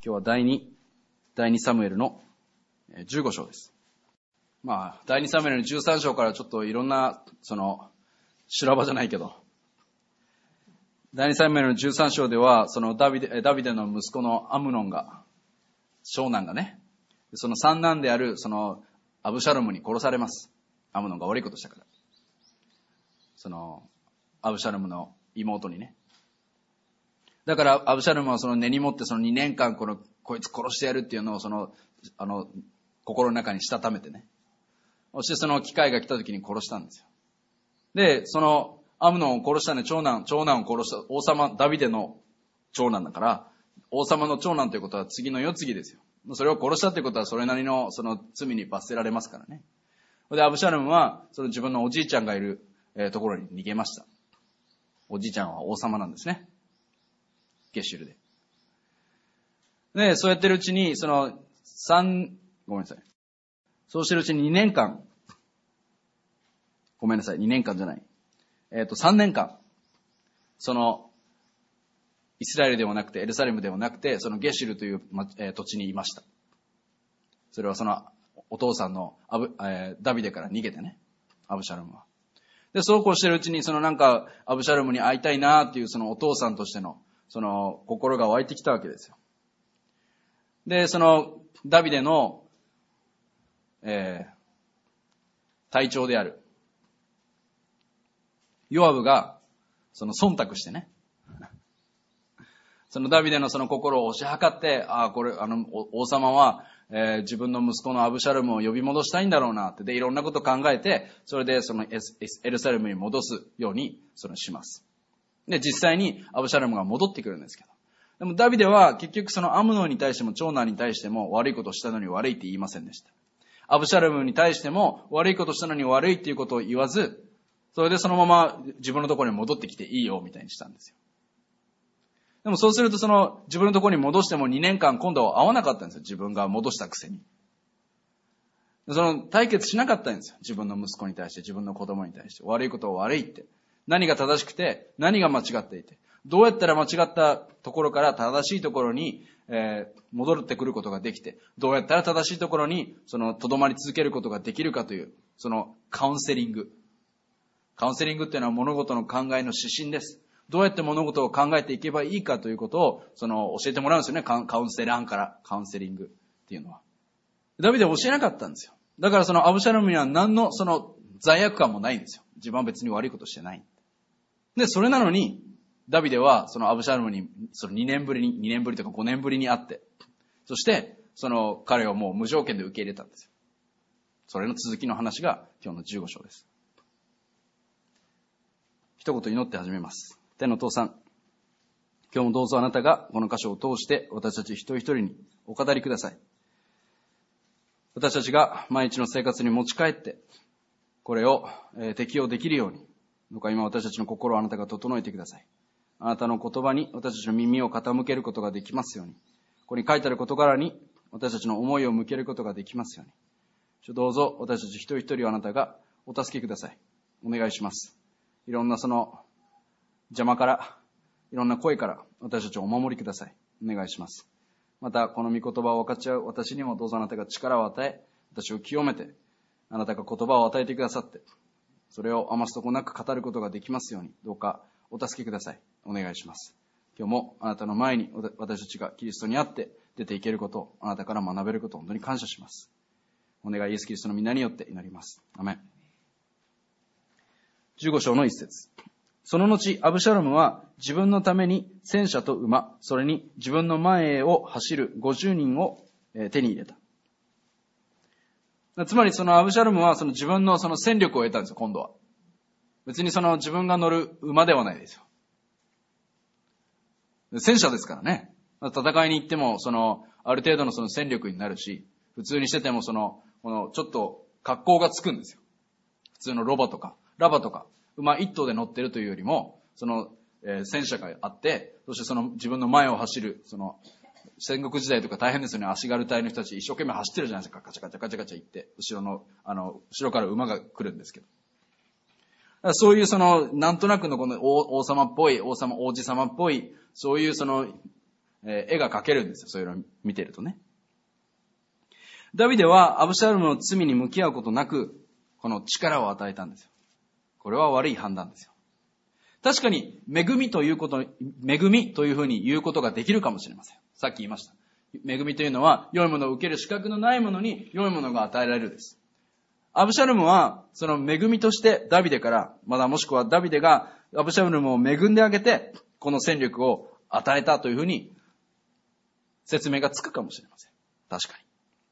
今日は第2サムエルの15章です。第2サムエルの13章からちょっといろんな、修羅場じゃないけど、第2サムエルの13章では、ダビデの息子のアムノンが、長男がね、その三男である、アブシャロムに殺されます。アムノンが悪いことしたから。アブシャロムの妹にね。だから、アブシャロムは根に持って2年間こいつ殺してやるっていうのを心の中にしたためてね。そして機会が来た時に殺したんですよ。で、アムノンを殺したね、長男を殺した王様、ダビデの長男だから、王様の長男ということは次の世継ぎですよ。それを殺したということはそれなりの罪に罰せられますからね。で、アブシャロムは自分のおじいちゃんがいるところに逃げました。おじいちゃんは王様なんですね。ゲシュルで。で、そうやってるうちに、ごめんなさい。そうしてるうちに2年間、ごめんなさい、2年間じゃない。3年間、イスラエルではなくて、エルサレムではなくて、ゲシュルという、土地にいました。それはお父さんのダビデから逃げてね、アブシャロムは。で、そうこうしてるうちに、アブシャロムに会いたいなっていう、お父さんとしての、心が湧いてきたわけですよ。で、ダビデの、隊長である、ヨアブが、忖度してね、ダビデの心を押し量って、王様は、自分の息子のアブシャロムを呼び戻したいんだろうなって、で、いろんなことを考えて、それでエルサレムに戻すように、します。で、実際にアブシャロムが戻ってくるんですけど。でもダビデは結局アムノンに対しても長男に対しても悪いことをしたのに悪いって言いませんでした。アブシャロムに対しても悪いことをしたのに悪いっていうことを言わず、それでそのまま自分のところに戻ってきていいよみたいにしたんですよ。でもそうすると自分のところに戻しても2年間今度は会わなかったんですよ。自分が戻したくせに。対決しなかったんですよ。自分の息子に対して、自分の子供に対して。悪いことは悪いって。何が正しくて、何が間違っていて。どうやったら間違ったところから正しいところに、戻ってくることができて、どうやったら正しいところに、留まり続けることができるかという、カウンセリング。カウンセリングっていうのは物事の考えの指針です。どうやって物事を考えていけばいいかということを、教えてもらうんですよね。カウンセラーからカウンセリングっていうのは。ダビデは教えなかったんですよ。だからアブシャロムには何の罪悪感もないんですよ。自分は別に悪いことしてない。で、それなのに、ダビデはアブシャロムに2年ぶりとか5年ぶりに会って、そして彼をもう無条件で受け入れたんですよ。それの続きの話が今日の15章です。一言祈って始めます。天の父さん、今日もどうぞあなたがこの箇所を通して私たち一人一人にお語りください。私たちが毎日の生活に持ち帰って、これを適用できるように、どうか今私たちの心をあなたが整えてください。あなたの言葉に私たちの耳を傾けることができますように、ここに書いてある事柄に私たちの思いを向けることができますように、どうぞ私たち一人一人をあなたがお助けください。お願いします。いろんな邪魔から、いろんな声から私たちをお守りください。お願いします。また、この御言葉を分かち合う私にもどうぞあなたが力を与え、私を清めて、あなたが言葉を与えてくださって、それを余すとこなく語ることができますように、どうかお助けください。お願いします。今日もあなたの前に私たちがキリストにあって出ていけることを、あなたから学べることを本当に感謝します。お願いイエス・キリストの皆によって祈ります。アメン。15章の一節。その後、アブシャロムは自分のために戦車と馬、それに自分の前を走る50人を手に入れた。つまりアブシャロムは自分の戦力を得たんですよ、今度は。別に自分が乗る馬ではないですよ。戦車ですからね。戦いに行っても、ある程度の戦力になるし、普通にしててもちょっと格好がつくんですよ。普通のラバとか、馬一頭で乗ってるというよりも、戦車があって、そして自分の前を走る、戦国時代とか大変ですよね。足軽隊の人たち一生懸命走ってるじゃないですか。ガチャガチャガチャガチャ行って、後ろから馬が来るんですけど。そういうなんとなくのこの王様っぽい、王子様っぽい、そういう絵が描けるんですよ。そういうのを見てるとね。ダビデはアブシャロムの罪に向き合うことなく、この力を与えたんですよ。これは悪い判断ですよ。確かに、恵みというふうに言うことができるかもしれません。さっき言いました。恵みというのは、良いものを受ける資格のないものに良いものが与えられるです。アブシャロムは、その恵みとしてダビデから、もしくはダビデがアブシャロムを恵んであげて、この戦力を与えたというふうに説明がつくかもしれません。確かに。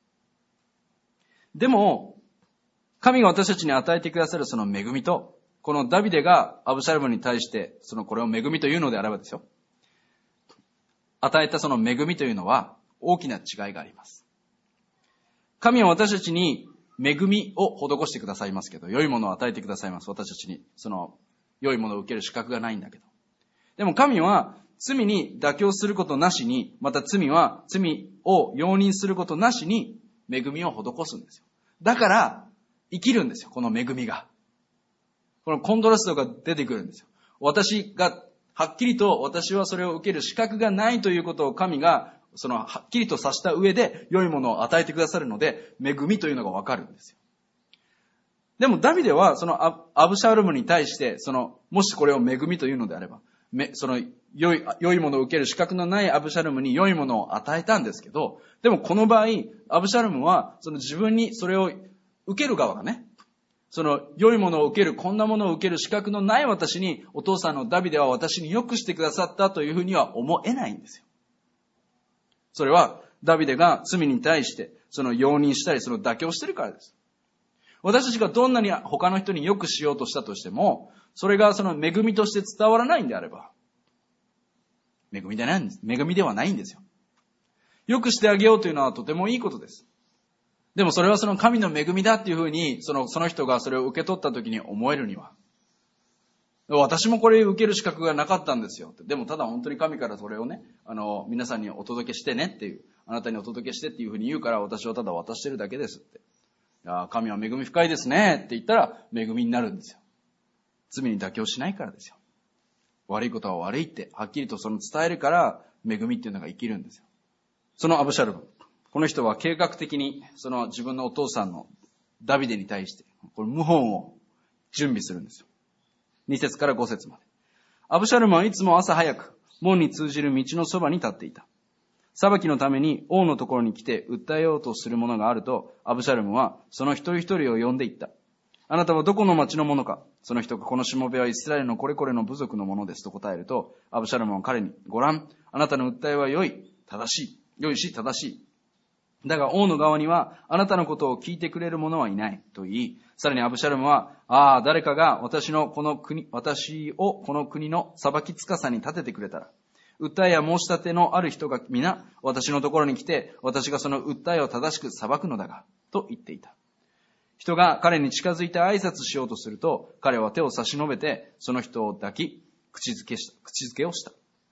でも、神が私たちに与えてくださるその恵みと、このダビデがアブシャロムに対して、これを恵みというのであればですよ。与えたその恵みというのは大きな違いがあります。神は私たちに恵みを施してくださいますけど、良いものを与えてくださいます。私たちに、良いものを受ける資格がないんだけど。でも神は罪に妥協することなしに、また罪を容認することなしに恵みを施すんですよ。だから、生きるんですよ、この恵みが。このコントラストが出てくるんですよ。はっきりと私はそれを受ける資格がないということを神が、はっきりとさした上で良いものを与えてくださるので、恵みというのがわかるんですよ。でもダビデは、アブシャロムに対して、もしこれを恵みというのであれば、良いものを受ける資格のないアブシャロムに良いものを与えたんですけど、でもこの場合、アブシャロムは、自分にそれを受ける側がね、良いものを受ける、こんなものを受ける資格のない私に、お父さんのダビデは私に良くしてくださったというふうには思えないんですよ。それは、ダビデが罪に対して、容認したり、妥協してるからです。私たちがどんなに他の人に良くしようとしたとしても、それが恵みとして伝わらないんであれば、恵みではないんですよ。良くしてあげようというのはとてもいいことです。でもそれは神の恵みだっていうふうに、その人がそれを受け取った時に思えるには、私もこれ受ける資格がなかったんですよ。でもただ本当に神からそれをね、皆さんにお届けしてねっていう、あなたにお届けしてっていうふうに言うから、私はただ渡してるだけですって。いや、神は恵み深いですねって言ったら恵みになるんですよ。罪に妥協しないからですよ。悪いことは悪いってはっきりと伝えるから恵みっていうのが生きるんですよ。そのアブシャロム、この人は計画的に自分のお父さんのダビデに対してこれ謀反を準備するんですよ。2節から5節まで。アブシャロムはいつも朝早く門に通じる道のそばに立っていた。裁きのために王のところに来て訴えようとする者があると、アブシャロムはその一人一人を呼んでいった。あなたはどこの町の者か。その人がこのしもべはイスラエルのこれこれの部族のものですと答えると、アブシャロムは彼に、ご覧、あなたの訴えは良いし正しい。だが王の側にはあなたのことを聞いてくれる者はいないと言い、さらにアブシャロムは、誰かが私をこの国の裁き司に立ててくれたら、訴えや申し立てのある人が皆私のところに来て、私がその訴えを正しく裁くのだが、と言っていた。人が彼に近づいて挨拶しようとすると、彼は手を差し伸べて、その人を抱き、口づけをした。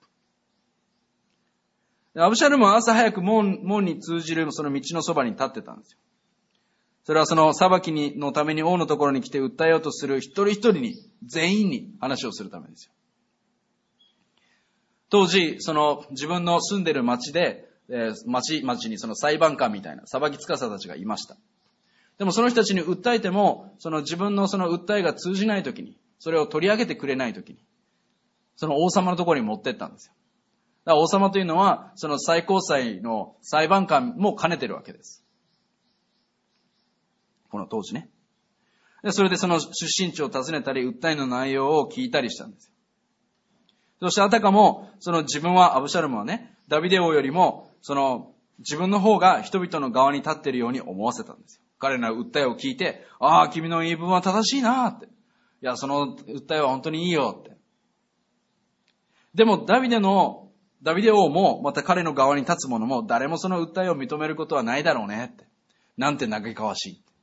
アブシャロムは朝早く門に通じるその道のそばに立ってたんですよ。それはその裁きのために王のところに来て訴えようとする一人一人に、全員に話をするためですよ。当時、自分の住んでる町で、町に裁判官みたいな裁き司たちがいました。でもその人たちに訴えても、自分の訴えが通じないときに、それを取り上げてくれないときに、その王様のところに持ってったんですよ。だから王様というのは、最高裁の裁判官も兼ねてるわけです。この当時ね。で、それで出身地を訪ねたり、訴えの内容を聞いたりしたんですよ。そしてあたかも、自分は、アブシャロムはね、ダビデ王よりも、自分の方が人々の側に立っているように思わせたんですよ。彼らの訴えを聞いて、君の言い分は正しいなって。いや、その訴えは本当にいいよって。でも、ダビデ王も、また彼の側に立つ者も、誰もその訴えを認めることはないだろうねって。なんて嘆かわしい。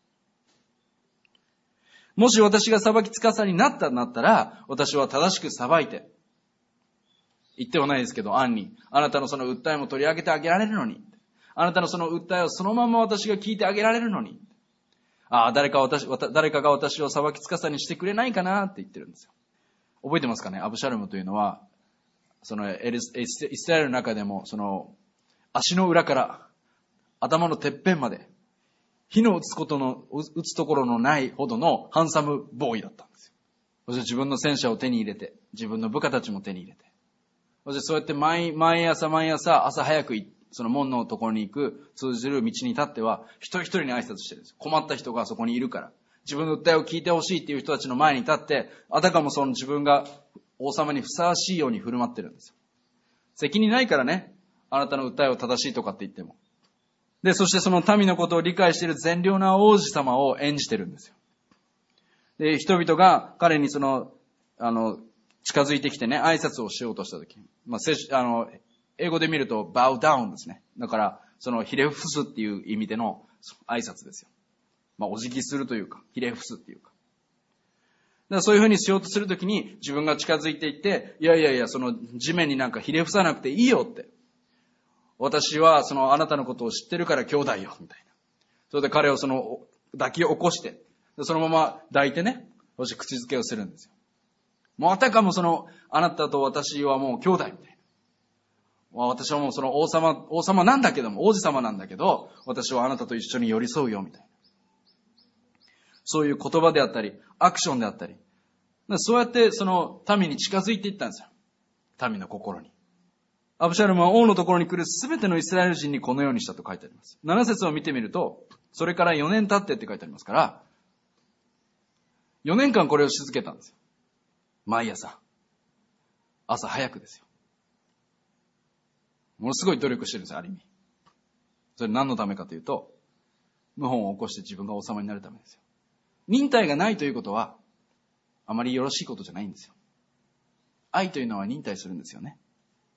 もし私が裁き司になったら、私は正しく裁いて、言ってはないですけど、暗に、あなたのその訴えも取り上げてあげられるのに。あなたのその訴えをそのまま私が聞いてあげられるのに。誰かが私を裁き司にしてくれないかなって言ってるんですよ。覚えてますかね？アブシャロムというのは、 そのイスラエルの中でも、その足の裏から頭のてっぺんまで、火の打つところのないほどのハンサムボーイだったんですよ。そして自分の戦車を手に入れて、自分の部下たちも手に入れて、そしてそうやって毎朝朝早くその門のところに行く通じる道に立っては、一人一人に挨拶してるんですよ。困った人がそこにいるから。自分の訴えを聞いてほしいっていう人たちの前に立って、あたかもその自分が王様にふさわしいように振る舞ってるんですよ。責任ないからね、あなたの訴えを正しいとかって言っても。で、そしてその民のことを理解している善良な王子様を演じてるんですよ。で、人々が彼に近づいてきてね、挨拶をしようとしたとき、英語で見ると bow down ですね。だから、ひれ伏すっていう意味での挨拶ですよ。お辞儀するというか、ひれ伏すっていうか。だからそういうふうにしようとするときに、自分が近づいていって、いや、地面になんかひれ伏さなくていいよって。私はあなたのことを知ってるから兄弟よ、みたいな。それで彼を抱き起こして、そのまま抱いてね、そして口づけをするんですよ。もうあたかもあなたと私はもう兄弟みたいな。私はもう王様なんだけども、王子様なんだけど、私はあなたと一緒に寄り添うよ、みたいな。そういう言葉であったり、アクションであったり。そうやって民に近づいていったんですよ。民の心に。アブシャロムは王のところに来るすべてのイスラエル人にこのようにしたと書いてあります。7節を見てみると、それから4年経ってって書いてありますから、4年間これをし続けたんですよ。毎朝。朝早くですよ。ものすごい努力してるんですよ、ある意味。それ何のためかというと、謀反を起こして自分が王様になるためですよ。忍耐がないということは、あまりよろしいことじゃないんですよ。愛というのは忍耐するんですよね。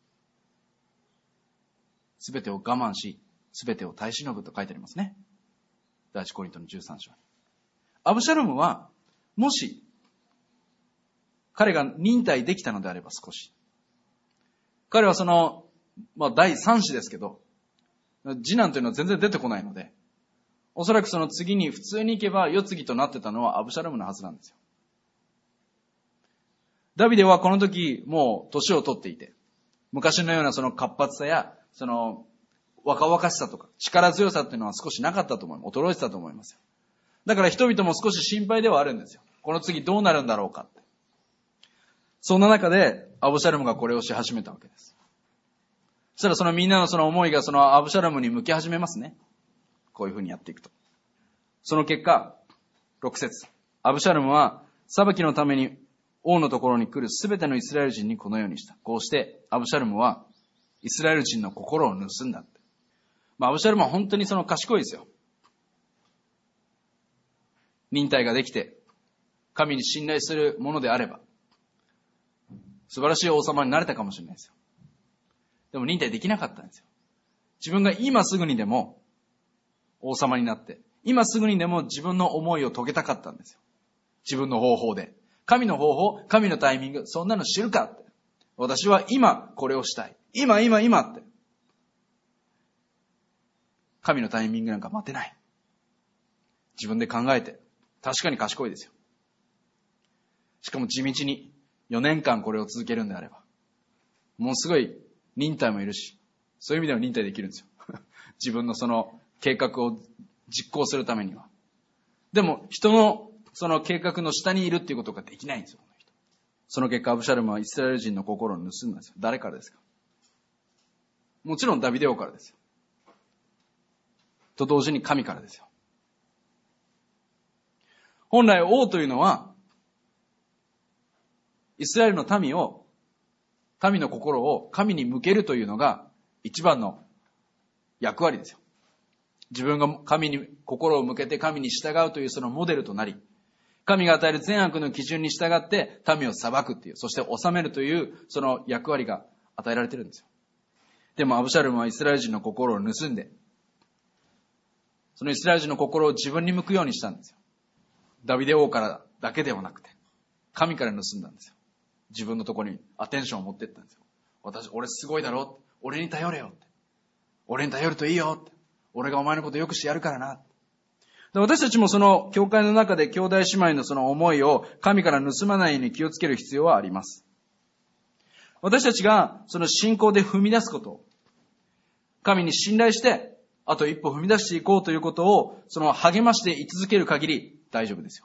すべてを我慢し、すべてを耐え忍ぶと書いてありますね。第一コリントの13章に。アブシャロムは、もし、彼が忍耐できたのであれば少し。彼は第3子ですけど、次男というのは全然出てこないので、おそらく次に普通に行けば世継ぎとなってたのはアブシャロムのはずなんですよ。ダビデはこの時もう年を取っていて、昔のような活発さや、若々しさとか力強さっていうのは少しなかったと思います。衰えてたと思いますよ。だから人々も少し心配ではあるんですよ。この次どうなるんだろうかって。そんな中でアブシャロムがこれをし始めたわけです。そしたらみんなの思いがアブシャロムに向き始めますね。こういうふうにやっていくと。その結果、6節。アブシャロムは裁きのために王のところに来るすべてのイスラエル人にこのようにした。こうしてアブシャロムはイスラエル人の心を盗んだって。アブシャロムは本当に賢いですよ。忍耐ができて、神に信頼するものであれば、素晴らしい王様になれたかもしれないですよ。でも忍耐できなかったんですよ。自分が今すぐにでも王様になって、今すぐにでも自分の思いを遂げたかったんですよ。自分の方法で。神の方法、神のタイミング、そんなの知るかって。私は今これをしたい。今って。神のタイミングなんか待てない。自分で考えて。確かに賢いですよ。しかも地道に4年間これを続けるんであれば。ものすごい忍耐もいるし、そういう意味では忍耐できるんですよ。自分の計画を実行するためには。でも人の計画の下にいるっていうことができないんですよ。その結果アブシャロムはイスラエル人の心を盗んだんですよ。誰からですか？もちろんダビデ王からですよ。と同時に神からですよ。本来王というのは、イスラエルの民の心を神に向けるというのが一番の役割ですよ。自分が神に心を向けて神に従うというそのモデルとなり、神が与える善悪の基準に従って民を裁くっていう、そして治めるというその役割が与えられているんですよ。でもアブシャロムはイスラエル人の心を盗んで、そのイスラエル人の心を自分に向くようにしたんですよ。ダビデ王からだけではなくて、神から盗んだんですよ。自分のところにアテンションを持っていったんですよ。俺すごいだろ？俺に頼れよって。俺に頼るといいよって。俺がお前のことよくしてやるからな。私たちも教会の中で兄弟姉妹の思いを神から盗まないように気をつける必要はあります。 私たちがその信仰で踏み出すことを、神に信頼して、あと一歩踏み出していこうということを、その励ましてい続ける限り大丈夫ですよ。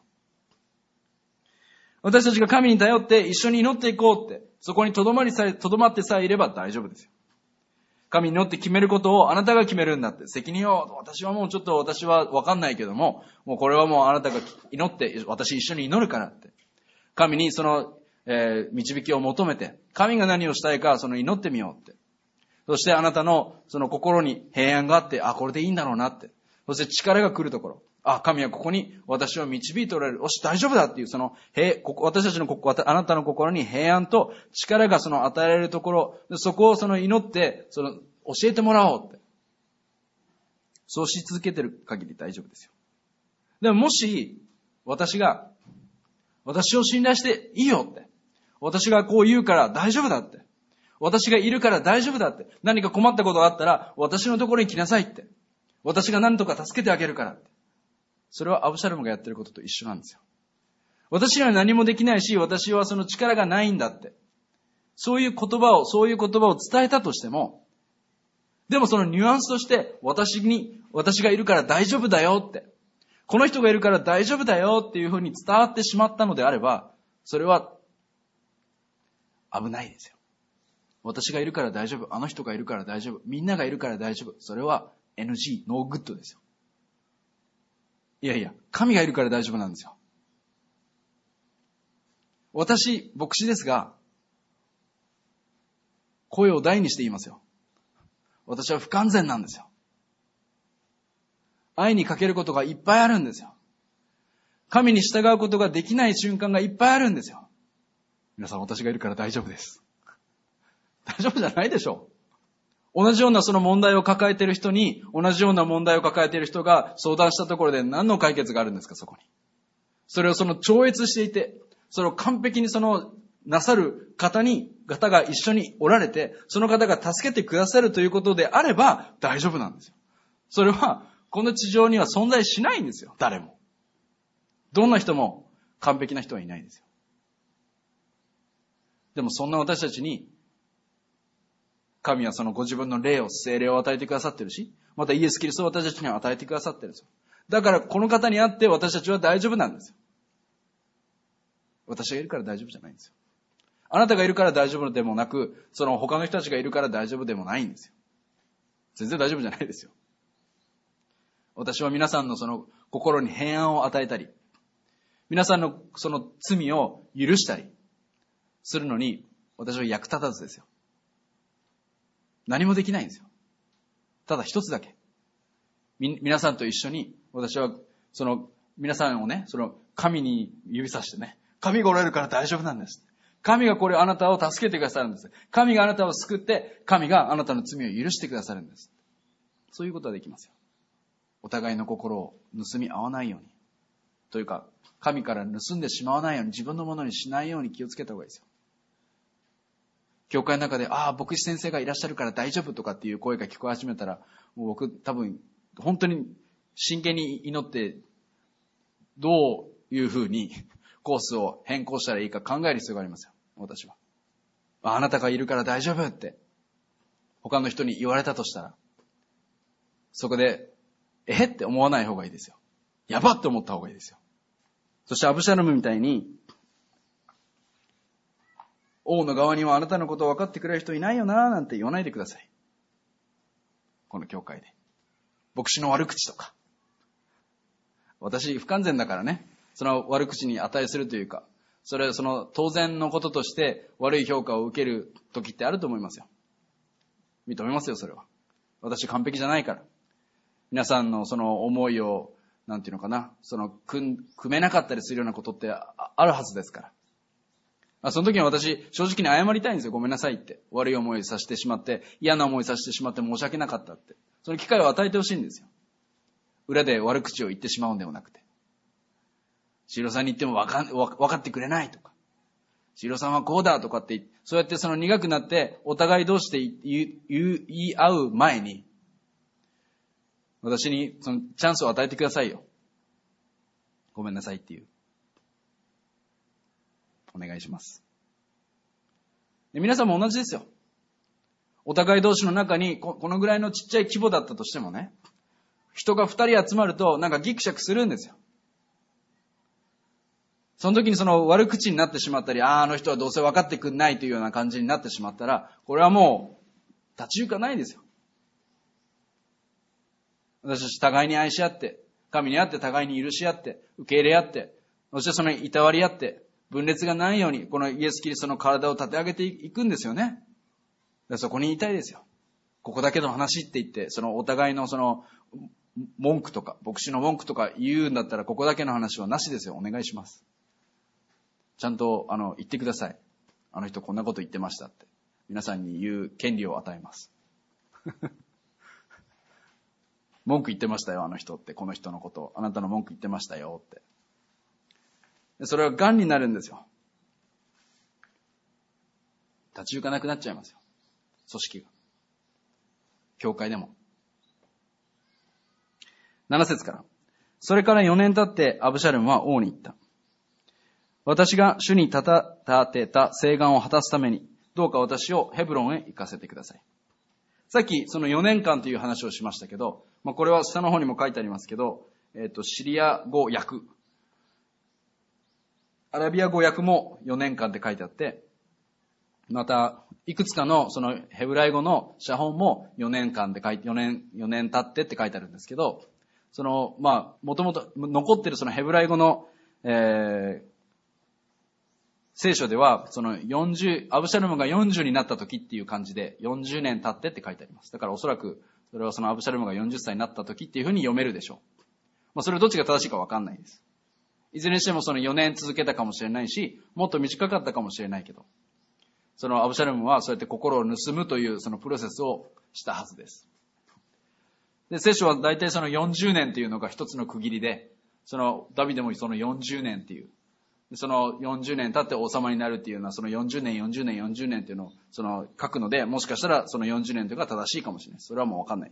私たちが神に頼って一緒に祈っていこうって、そこにとどまってさえいれば大丈夫ですよ。神に祈って決めることをあなたが決めるんだって。責任を、私はわかんないけども、もうこれはもうあなたが祈って、私一緒に祈るからって。神にその、導きを求めて、神が何をしたいか、その祈ってみようって。そしてあなたのその心に平安があって、これでいいんだろうなって。そして力が来るところ。神はここに私を導いておられる。よし、大丈夫だっていう、私たちのあなたの心に平安と力が与えられるところ、そこを祈って、教えてもらおうって。そうし続けてる限り大丈夫ですよ。でももし、私を信頼していいよって。私がこう言うから大丈夫だって。私がいるから大丈夫だって。何か困ったことがあったら、私のところに来なさいって。私が何とか助けてあげるからって。それはアブシャロムがやってることと一緒なんですよ。私には何もできないし、私はその力がないんだって。そういう言葉を伝えたとしても、でもそのニュアンスとして、私がいるから大丈夫だよって。この人がいるから大丈夫だよっていうふうに伝わってしまったのであれば、それは危ないですよ。私がいるから大丈夫。あの人がいるから大丈夫。みんながいるから大丈夫。それは NG、ノーグッドですよ。いやいや、神がいるから大丈夫なんですよ。私、牧師ですが、声を大にして言いますよ。私は不完全なんですよ。愛にかけることがいっぱいあるんですよ。神に従うことができない瞬間がいっぱいあるんですよ。皆さん、私がいるから大丈夫です。大丈夫じゃないでしょう。同じようなその問題を抱えている人に、同じような問題を抱えている人が相談したところで何の解決があるんですか、そこに。それを超越していて、それを完璧になさる方が一緒におられて、その方が助けてくださるということであれば大丈夫なんですよ。それは、この地上には存在しないんですよ、誰も。どんな人も完璧な人はいないんですよ。でもそんな私たちに、神はご自分の聖霊を与えてくださってるし、またイエス・キリストを私たちには与えてくださってるんですよ。だからこの方にあって私たちは大丈夫なんですよ。私がいるから大丈夫じゃないんですよ。あなたがいるから大丈夫でもなく、他の人たちがいるから大丈夫でもないんですよ。全然大丈夫じゃないですよ。私は皆さんの心に平安を与えたり、皆さんの罪を許したりするのに、私は役立たずですよ。何もできないんですよ。ただ一つだけ。皆さんと一緒に、私は、皆さんをね、神に指さしてね、神がおられるから大丈夫なんです。神があなたを助けてくださるんです。神があなたを救って、神があなたの罪を許してくださるんです。そういうことができますよ。お互いの心を盗み合わないように。というか、神から盗んでしまわないように、自分のものにしないように気をつけた方がいいですよ。教会の中で、牧師先生がいらっしゃるから大丈夫とかっていう声が聞こえ始めたら、もう僕多分、本当に真剣に祈って、どういうふうにコースを変更したらいいか考える必要がありますよ、私は。あなたがいるから大丈夫って、他の人に言われたとしたら、そこで、って思わない方がいいですよ。やばって思った方がいいですよ。そしてアブシャロムみたいに、王の側にはあなたのことを分かってくれる人いないよななんて言わないでください。この教会で。牧師の悪口とか。私不完全だからね、その悪口に値するというか、それは当然のこととして悪い評価を受ける時ってあると思いますよ。認めますよ、それは。私完璧じゃないから。皆さんの思いを、組めなかったりするようなことってあるはずですから。その時に私、正直に謝りたいんですよ。ごめんなさいって。悪い思いさせてしまって、嫌な思いさせてしまって申し訳なかったって。その機会を与えてほしいんですよ。裏で悪口を言ってしまうんではなくて。シロさんに言っても分かってくれないとか。シロさんはこうだとかって、そうやって苦くなって、お互い同士で言い合う前に、私にチャンスを与えてくださいよ。ごめんなさいっていう。お願いします。 皆さんも同じですよ。お互い同士の中にこのぐらいのちっちゃい規模だったとしてもね、人が2人集まるとなんかギクシャクするんですよ。その時にその悪口になってしまったり、あの人はどうせ分かってくんないというような感じになってしまったら、これはもう立ち行かないですよ。私たち互いに愛し合って、神にあって互いに許し合って、受け入れ合って、そしてそのいたわり合って、分裂がないように、このイエス・キリストの体を立て上げていくんですよね。そこに言いたいですよ。ここだけの話って言って、そのお互いのその文句とか、牧師の文句とか言うんだったら、ここだけの話はなしですよ。お願いします。ちゃんと言ってください。あの人こんなこと言ってましたって。皆さんに言う権利を与えます。文句言ってましたよ、あの人って。この人のこと。あなたの文句言ってましたよって。それは癌になるんですよ。立ち行かなくなっちゃいますよ。組織が。教会でも。7節から。それから4年経ってアブシャロムは王に言った。私が主に立てた誓願を果たすために、どうか私をヘブロンへ行かせてください。さっきその4年間という話をしましたけど、これは下の方にも書いてありますけど、シリア語訳。アラビア語訳も4年間って書いてあって、また、いくつかのそのヘブライ語の写本も4年間で4年経ってって書いてあるんですけど、その、もともと残ってるそのヘブライ語の、聖書では、そのアブシャロムが40になった時っていう感じで、40年経ってって書いてあります。だからおそらく、それはそのアブシャロムが40歳になった時っていうふうに読めるでしょう。それどっちが正しいかわかんないです。いずれにしてもその4年続けたかもしれないし、もっと短かったかもしれないけど、そのアブシャロムはそうやって心を盗むというそのプロセスをしたはずです。で、聖書は大体その40年っていうのが一つの区切りで、そのダビデもその40年っていう、その40年経って王様になるっていうのは、その40年っていうのをその書くので、もしかしたらその40年というのが正しいかもしれないです。それはもうわかんないです。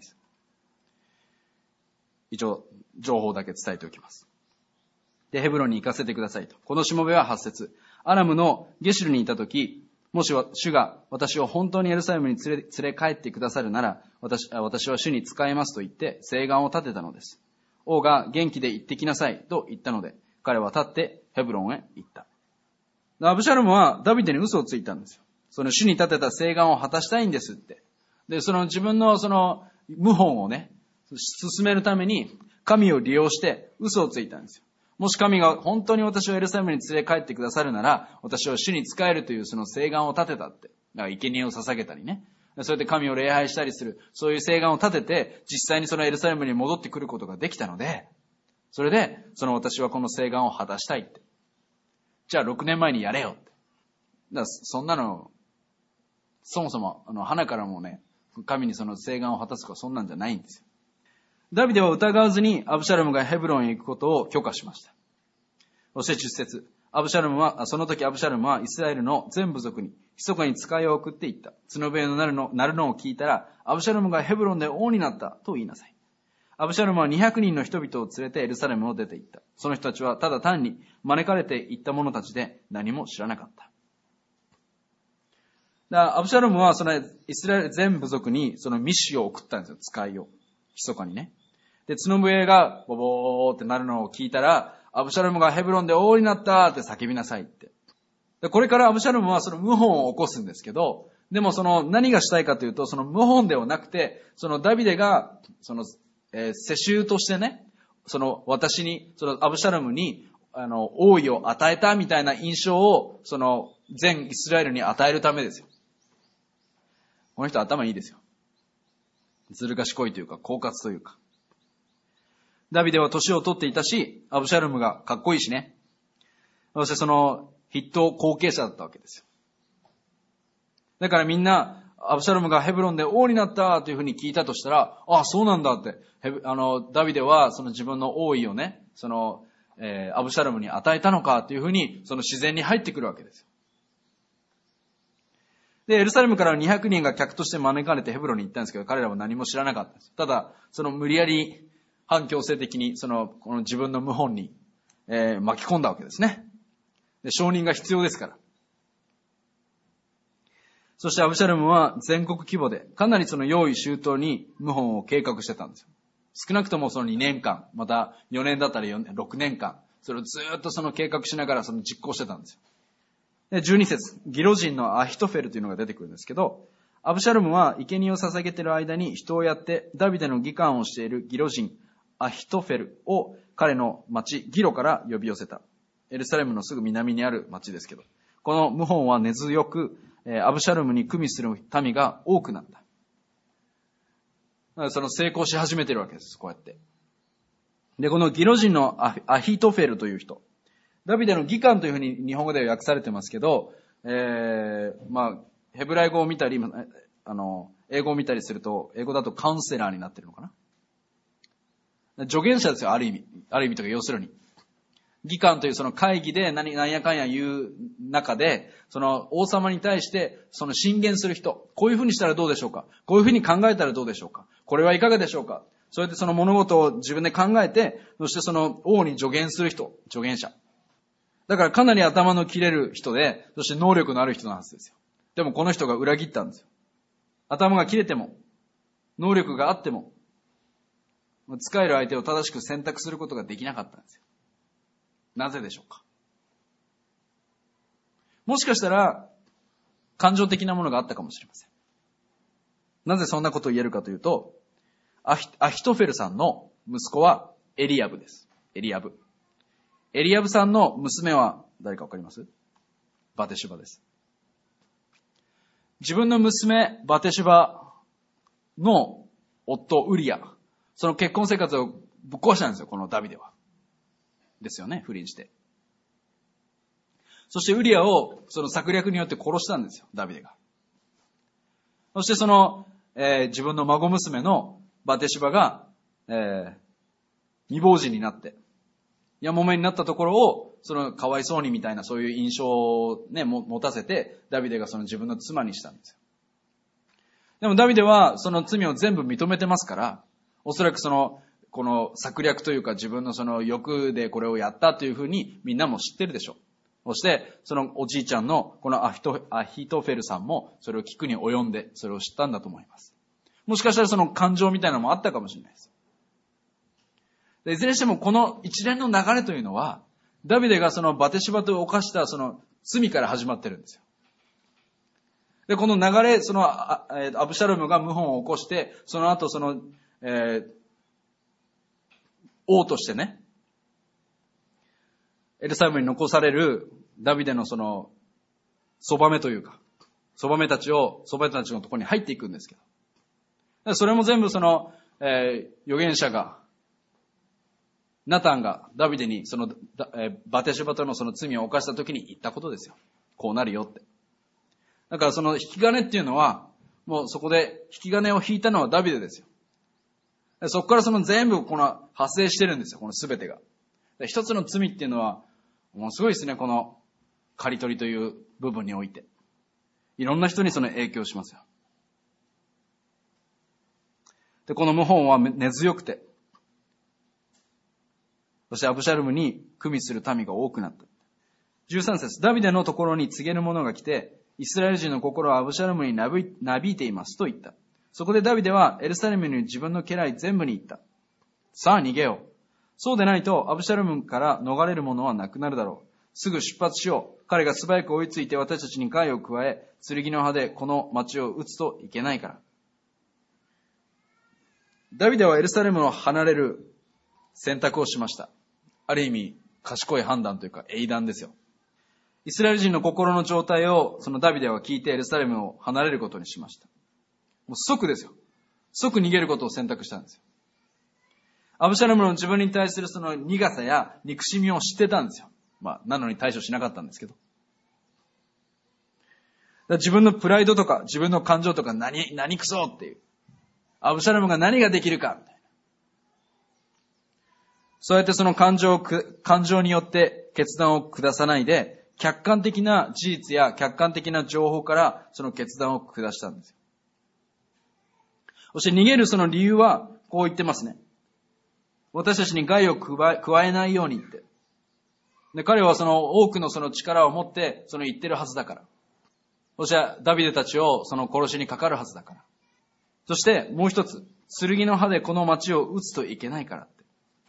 一応、情報だけ伝えておきます。で、ヘブロンに行かせてくださいと。このしもべは8節。アラムのゲシュルにいたとき、もし主が私を本当にエルサレムに連れ帰ってくださるなら、私は主に仕えますと言って誓願を立てたのです。王が元気で行ってきなさいと言ったので、彼は立ってヘブロンへ行った。アブシャロムはダビデに嘘をついたんですよ。その主に立てた誓願を果たしたいんですって。で、その自分のその謀反をね、進めるために神を利用して嘘をついたんですよ。もし神が本当に私をエルサレムに連れ帰ってくださるなら、私は主に仕えるというその誓願を立てたって。だから生贄を捧げたりね。そうやって神を礼拝したりする、そういう誓願を立てて、実際にそのエルサレムに戻ってくることができたので、それで、その私はこの誓願を果たしたいって。じゃあ6年前にやれよって。だからそんなの、そもそも、花からもね、神にその誓願を果たすかそんなんじゃないんですよ。ダビデは疑わずにアブシャロムがヘブロンへ行くことを許可しました。そして10節。その時アブシャロムはイスラエルの全部族に密かに使いを送っていった。角笛の鳴るのを聞いたら、アブシャロムがヘブロンで王になったと言いなさい。アブシャロムは200人の人々を連れてエルサレムを出て行った。その人たちはただ単に招かれて行った者たちで何も知らなかった。アブシャロムはそのイスラエル全部族にその密使を送ったんですよ。使いを。密かにね。で、角笛がボボーってなるのを聞いたら、アブシャロムがヘブロンで王になったって叫びなさいって。で、これからアブシャロムはその謀反を起こすんですけど、でもその何がしたいかというと、その謀反ではなくて、そのダビデが、その、世襲としてね、そのアブシャロムに、王位を与えたみたいな印象を、その、全イスラエルに与えるためですよ。この人頭いいですよ。ずる賢いというか、狡猾というか。ダビデは年を取っていたし、アブシャロムがかっこいいしね。そしてその筆頭後継者だったわけですよ。だからみんな、アブシャロムがヘブロンで王になったというふうに聞いたとしたら、ああ、そうなんだって、ダビデはその自分の王位をね、その、アブシャロムに与えたのかというふうに、その自然に入ってくるわけですよ。で、エルサレムから200人が客として招かれてヘブロンに行ったんですけど、彼らは何も知らなかったんです。ただ、その無理やり反強制的に、この自分の謀反に、巻き込んだわけですね。で、承認が必要ですから。 そしてアブシャロムは全国規模でかなりその用意周到に謀反を計画してたんですよ。少なくともその2年間、また4年だったら6年間、それをずっとその計画しながらその実行してたんですよ。で、12節、ギロ人のアヒトフェルというのが出てくるんですけど、アブシャロムは生贄を捧げている間に人をやってダビデの議官をしているギロ人アヒトフェルを彼の町ギロから呼び寄せた。エルサレムのすぐ南にある町ですけど、この謀反は根強くアブシャロムに組みする民が多くなった。だからその成功し始めてるわけです、こうやって。で、このギロ人のアヒトフェルという人、ダビデの議官というふうに日本語では訳されてますけど、ヘブライ語を見たり、英語を見たりすると、英語だとカウンセラーになってるのかな。助言者ですよ、ある意味というか、要するに。議官というその会議で何やかんや言う中で、その王様に対してその進言する人、こういうふうにしたらどうでしょうか、こういうふうに考えたらどうでしょうか、これはいかがでしょうか、そうやってその物事を自分で考えて、そしてその王に助言する人、助言者。だからかなり頭の切れる人で、そして能力のある人のはずですよ。でもこの人が裏切ったんですよ。頭が切れても、能力があっても、使える相手を正しく選択することができなかったんですよ。なぜでしょうか。もしかしたら、感情的なものがあったかもしれません。なぜそんなことを言えるかというと、アヒトフェルさんの息子はエリアブです。エリアブさんの娘は誰かわかります？バテシュバです。自分の娘、バテシュバの夫、ウリア。その結婚生活をぶっ壊したんですよ、このダビデは。ですよね、不倫して。そしてウリアをその策略によって殺したんですよ、ダビデが。そしてその、自分の孫娘のバテシュバが、未亡人になって、やもめになったところを、そのかわいそうにみたいなそういう印象をね、持たせて、ダビデがその自分の妻にしたんですよ。でもダビデはその罪を全部認めてますから、おそらくこの策略というか自分のその欲でこれをやったというふうにみんなも知ってるでしょう。そして、そのおじいちゃんのこのアヒトフェルさんもそれを聞くに及んでそれを知ったんだと思います。もしかしたらその感情みたいなのもあったかもしれないです。いずれにしてもこの一連の流れというのは、ダビデがそのバテシュバと犯したその罪から始まってるんですよ。で、この流れ、そのアブシャロムが謀反を起こして、その後その、王としてね、エルサレムに残されるダビデのその、そばめというか、そばめたちのところに入っていくんですけど。それも全部その、預言者が、ナタンがダビデにその、バテシュバとのその罪を犯した時に言ったことですよ。こうなるよって。だからその引き金っていうのは、もうそこで引き金を引いたのはダビデですよ。そこからその全部この発生してるんですよ、この全てが。一つの罪っていうのは、もうすごいですね、この刈り取りという部分において。いろんな人にその影響しますよ。で、この謀反は根強くて、そしてアブシャロムに組みする民が多くなった。13節、ダビデのところに告げる者が来て、イスラエル人の心はアブシャロムになびいていますと言った。そこでダビデはエルサレムに自分の家来全部に言った。さあ逃げよう。そうでないとアブシャロムから逃れる者はなくなるだろう。すぐ出発しよう。彼が素早く追いついて私たちに害を加え、剣の刃でこの町を撃つといけないから。ダビデはエルサレムを離れる選択をしました。ある意味、賢い判断というか英断ですよ。イスラエル人の心の状態をそのダビデは聞いてエルサレムを離れることにしました。もう即ですよ。即逃げることを選択したんですよ。アブシャロムの自分に対するその苦さや憎しみを知ってたんですよ。なのに対処しなかったんですけど。自分のプライドとか自分の感情とか何くそっていう。アブシャロムが何ができるかみたいな。そうやってその感情によって決断を下さないで、客観的な事実や客観的な情報からその決断を下したんですよ。そして逃げるその理由はこう言ってますね。私たちに害を加えないようにって。で、彼はその多くのその力を持ってその言ってるはずだから。 そしてダビデたちをその殺しにかかるはずだから。そしてもう一つ、剣の刃でこの町を撃つといけないからって。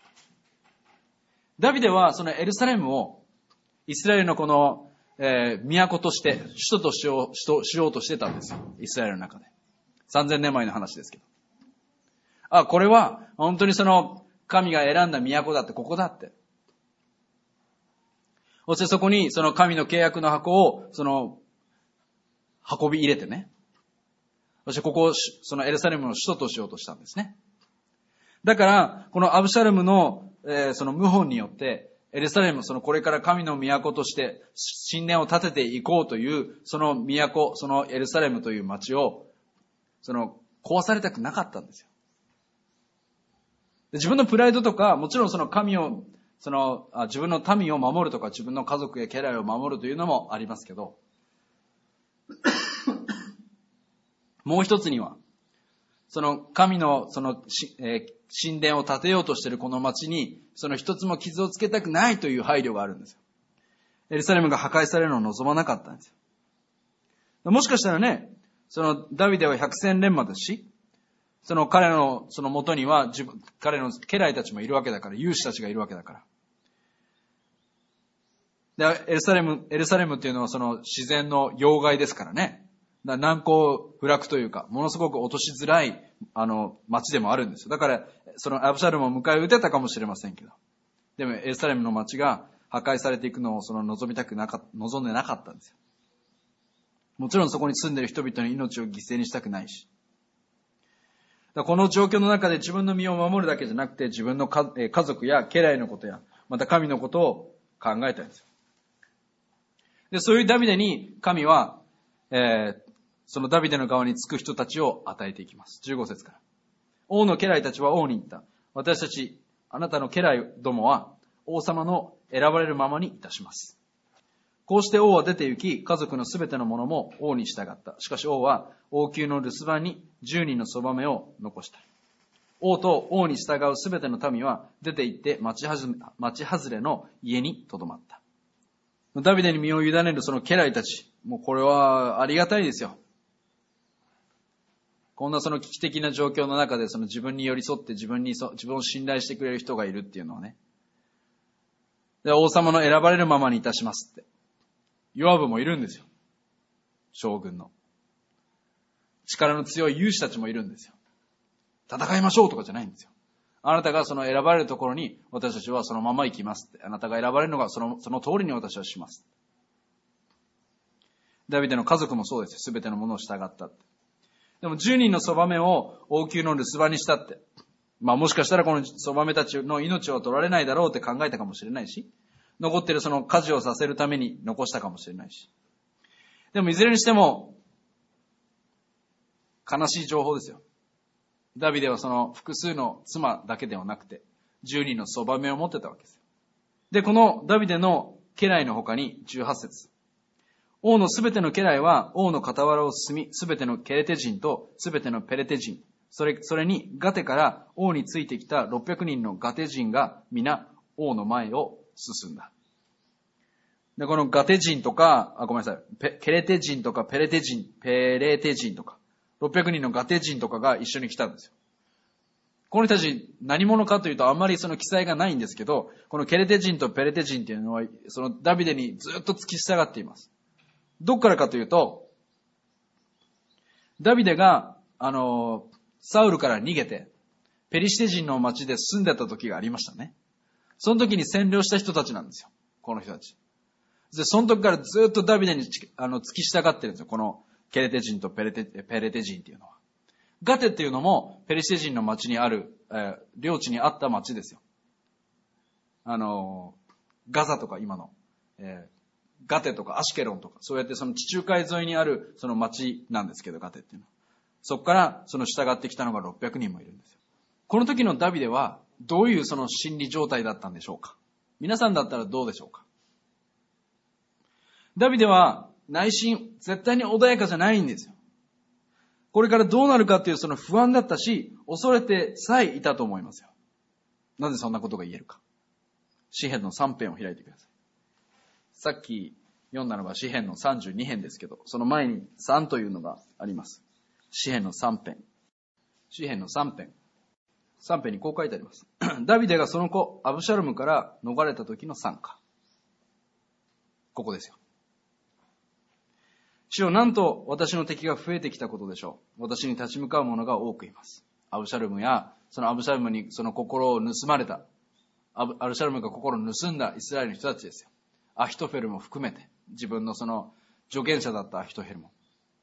ダビデはそのエルサレムをイスラエルのこの、都として、首都としようとしてたんですよ。イスラエルの中で。3000年前の話ですけど。これは本当にその神が選んだ都だって、ここだって。そしてそこにその神の契約の箱を運び入れてね。そしてここをそのエルサレムの首都としようとしたんですね。だから、このアブシャロムの、その謀反によって、エルサレム、そのこれから神の都として神殿を建てていこうという、その都、そのエルサレムという町を、壊されたくなかったんですよ。自分のプライドとか、もちろんその神を、自分の民を守るとか、自分の家族や家来を守るというのもありますけど、もう一つには、その神の神殿を建てようとしているこの町に、その一つも傷をつけたくないという配慮があるんですよ。エルサレムが破壊されるのを望まなかったんですよ。もしかしたらね、そのダビデは百戦錬磨ですし、その彼のその元には彼の家来たちもいるわけだから、勇士たちがいるわけだから。で、エルサレムっていうのはその自然の要害ですからね。難攻不落というか、ものすごく落としづらい、町でもあるんですよ。だから、そのアブシャロムを迎え撃てたかもしれませんけど。でも、エルサレムの町が破壊されていくのを望んでなかったんですよ。もちろんそこに住んでいる人々の命を犠牲にしたくないし。この状況の中で自分の身を守るだけじゃなくて、自分の家族や家来のことや、また神のことを考えたんですよ。で、そういうダビデに神は、そのダビデの側につく人たちを与えていきます。15節から。王の家来たちは王に言った。私たち、あなたの家来どもは王様の選ばれるままにいたします。こうして王は出て行き、家族のすべてのものも王に従った。しかし王は王宮の留守番に10人のそばめを残した。王と王に従うすべての民は出て行って町外れの家に留まった。ダビデに身を委ねるその家来たち、もうこれはありがたいですよ。こんなその危機的な状況の中でその自分に寄り添って自分を信頼してくれる人がいるっていうのはね。で、王様の選ばれるままにいたしますって。ヨアブもいるんですよ。将軍の。力の強い勇士たちもいるんですよ。戦いましょうとかじゃないんですよ。あなたがその選ばれるところに私たちはそのまま行きますって。あなたが選ばれるのがその通りに私はします。ダビデの家族もそうですよ。すべてのものを従ったって。でも10人のそばめを王宮の留守番にしたって。もしかしたらこのそばめたちの命を取られないだろうって考えたかもしれないし、残っているその家事をさせるために残したかもしれないし。でもいずれにしても、悲しい情報ですよ。ダビデはその複数の妻だけではなくて、10人のそばめを持ってたわけですよ。で、このダビデの家来の他に18節。王のすべての家来は王の傍らを進み、すべてのケレテ人とすべてのペレテ人、それにガテから王についてきた600人のガテ人が皆王の前を進んだ。で、このガテ人とか、ごめんなさい、ケレテ人とかペレテ人とか、600人のガテ人とかが一緒に来たんですよ。この人たち何者かというとあんまりその記載がないんですけど、このケレテ人とペレテ人っていうのは、そのダビデにずっと付き従っています。どっからかというと、ダビデが、サウルから逃げて、ペリシテ人の町で住んでた時がありましたね。その時に占領した人たちなんですよ。この人たち。で、その時からずっとダビデに付き従ってるんですよ。このケレテ人とペレテ人っていうのは。ガテっていうのもペリシテ人の町にある、領地にあった町ですよ。ガザとか今の、ガテとかアシュケロンとか、そうやってその地中海沿いにあるその町なんですけど、ガテっていうのは。そこからその従ってきたのが600人もいるんですよ。この時のダビデはどういうその心理状態だったんでしょうか。皆さんだったらどうでしょうか。ダビデは内心絶対に穏やかじゃないんですよ。これからどうなるかっていうその不安だったし、恐れてさえいたと思いますよ。なぜそんなことが言えるか。詩編の3編を開いてください。さっき読んだのが詩編の32編ですけど、その前に3というのがあります。詩編の3編。詩編の3編。3編にこう書いてあります。ダビデがその子、アブシャロムから逃れた時の賛歌。ここですよ。主よ、なんと私の敵が増えてきたことでしょう。私に立ち向かう者が多くいます。アブシャロムや、そのアブシャロムにその心を盗まれた、アブシャロムが心を盗んだイスラエルの人たちですよ。アヒトフェルも含めて、自分のその助言者だったアヒトフェルも。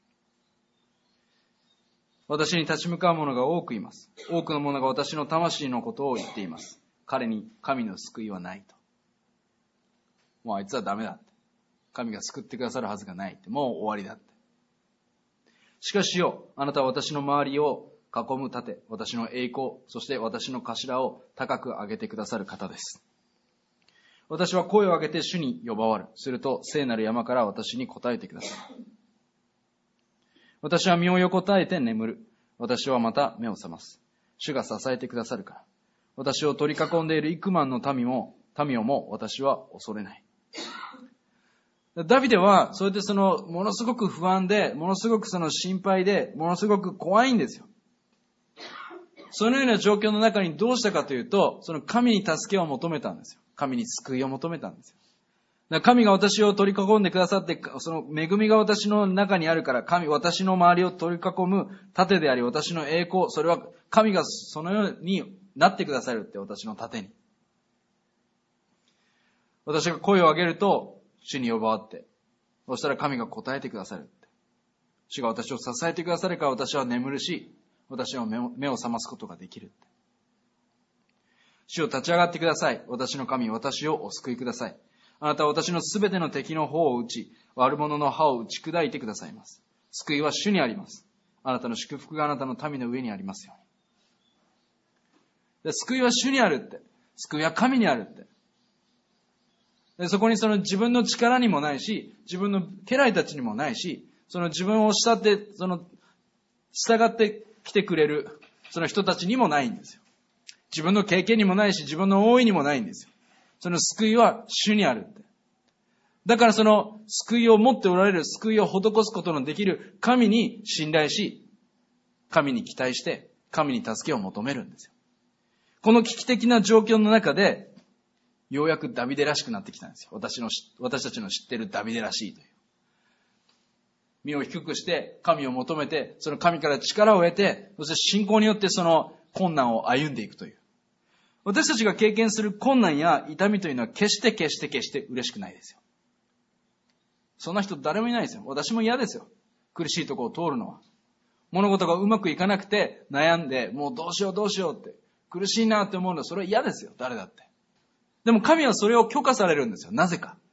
私に立ち向かう者が多くいます。多くの者が私の魂のことを言っています。彼に神の救いはないと。もうあいつはダメだって。神が救ってくださるはずがないって。もう終わりだって。しかしよ、あなたは私の周りを囲む盾、私の栄光、そして私の頭を高く上げてくださる方です。私は声を上げて主に呼ばわる。すると聖なる山から私に答えてください。私は身を横たえて眠る。私はまた目を覚ます。主が支えてくださるから。私を取り囲んでいる幾万の民をも私は恐れない。ダビデは、そうやってものすごく不安で、ものすごく心配で、ものすごく怖いんですよ。そのような状況の中にどうしたかというと、神に助けを求めたんですよ。神に救いを求めたんですよ。だから神が私を取り囲んでくださって、その恵みが私の中にあるから、私の周りを取り囲む盾であり、私の栄光、それは神がそのようになってくださるって、私の盾に。私が声を上げると、主に呼ばわって、そしたら神が答えてくださるって。主が私を支えてくださるから私は眠るし、私は目を覚ますことができるって。主を立ち上がってください。私の神、私をお救いください。あなたは私のすべての敵の方を打ち、悪者の歯を打ち砕いてくださいます。救いは主にあります。あなたの祝福があなたの民の上にありますように。で、救いは主にあるって。救いは神にあるって。で、そこに自分の力にもないし、自分の家来たちにもないし、自分を従って来てくれる、その人たちにもないんですよ。自分の経験にもないし、自分の思いにもないんですよ。その救いは主にあるって。だから救いを持っておられる、救いを施すことのできる神に信頼し、神に期待して、神に助けを求めるんですよ。この危機的な状況の中で、ようやくダビデらしくなってきたんですよ。私たちの知っているダビデらしいという。身を低くして、神を求めて、その神から力を得て、そして信仰によってその困難を歩んでいくという。私たちが経験する困難や痛みというのは決して嬉しくないですよ。そんな人誰もいないですよ。私も嫌ですよ。苦しいところを通るのは。物事がうまくいかなくて悩んで、もうどうしようって苦しいなって思うのはそれは嫌ですよ。誰だって。でも神はそれを許可されるんですよ。なぜか。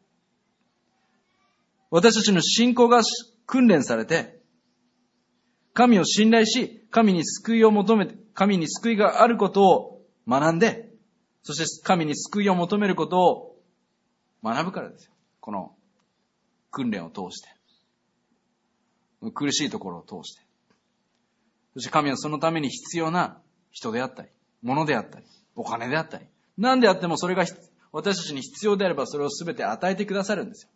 私たちの信仰が訓練されて、神を信頼し、神に救いを求めて、神に救いがあることを学んで、そして神に救いを求めることを学ぶからですよ。この訓練を通して。苦しいところを通して。そして神はそのために必要な人であったり、物であったり、お金であったり、何であってもそれが私たちに必要であればそれを全て与えてくださるんですよ。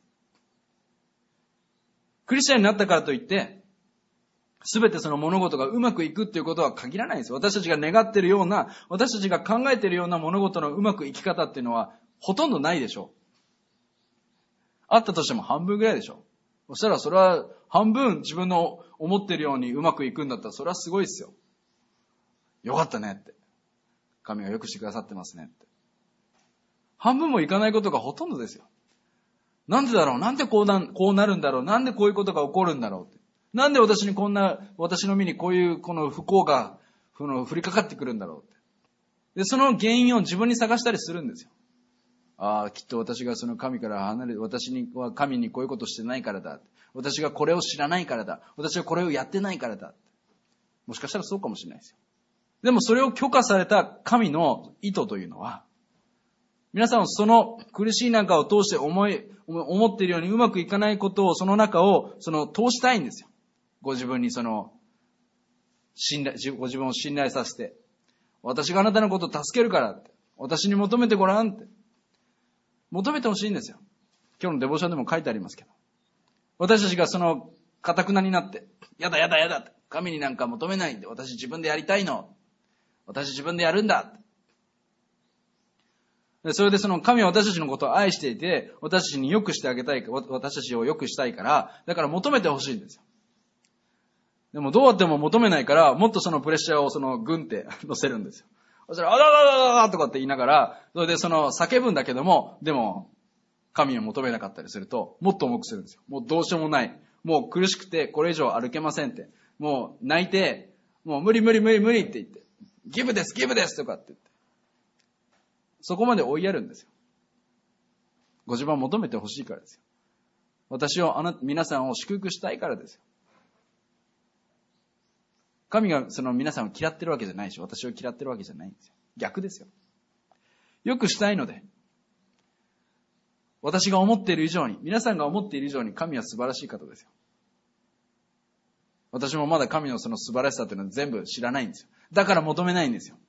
クリスチャンになったからといって、全てその物事がうまくいくっていうことは限らないんですよ。私たちが願っているような、私たちが考えているような物事のうまくいき方っていうのはほとんどないでしょう。あったとしても半分ぐらいでしょう。そしたらそれは半分自分の思っているようにうまくいくんだったらそれはすごいですよ。よかったねって。神がよくしてくださってますねって。半分もいかないことがほとんどですよ。なんでだろう、なんでこうなるんだろう、なんでこういうことが起こるんだろうって。なんで私の身にこういうこの不幸が降りかかってくるんだろうって。で、その原因を自分に探したりするんですよ。ああ、きっと私がその神から離れ、私は神にこういうことしてないからだ。私がこれを知らないからだ。私はこれをやってないからだ。もしかしたらそうかもしれないですよ。でもそれを許可された神の意図というのは、皆さんその苦しい中を通して思っているようにうまくいかないことを、その中を通したいんですよ。ご自分にご自分を信頼させて、私があなたのことを助けるからって、私に求めてごらんって。求めてほしいんですよ。 今日のデボーションでも書いてありますけど、私たちがその堅くなになって、やだって、神になんか求めないんで、私自分でやりたいの。私自分でやるんだ。それでその神は私たちのことを愛していて、私たちに良くしてあげたい、私たちを良くしたいから、だから求めてほしいんですよ。でもどうやっても求めないから、もっとそのプレッシャーをグンって乗せるんですよ。そしたら、あららららとかって言いながら、それで叫ぶんだけども、でも、神を求めなかったりすると、もっと重くするんですよ。もうどうしようもない。もう苦しくて、これ以上歩けませんって。もう泣いて、もう無理って言って、ギブですとかって言って。そこまで追いやるんですよ。ご自分を求めてほしいからですよ。私を、皆さんを祝福したいからですよ。神が皆さんを嫌ってるわけじゃないし、私を嫌ってるわけじゃないんですよ。逆ですよ。よくしたいので、私が思っている以上に、皆さんが思っている以上に神は素晴らしい方ですよ。私もまだ神のその素晴らしさというのは全部知らないんですよ。だから求めないんですよ。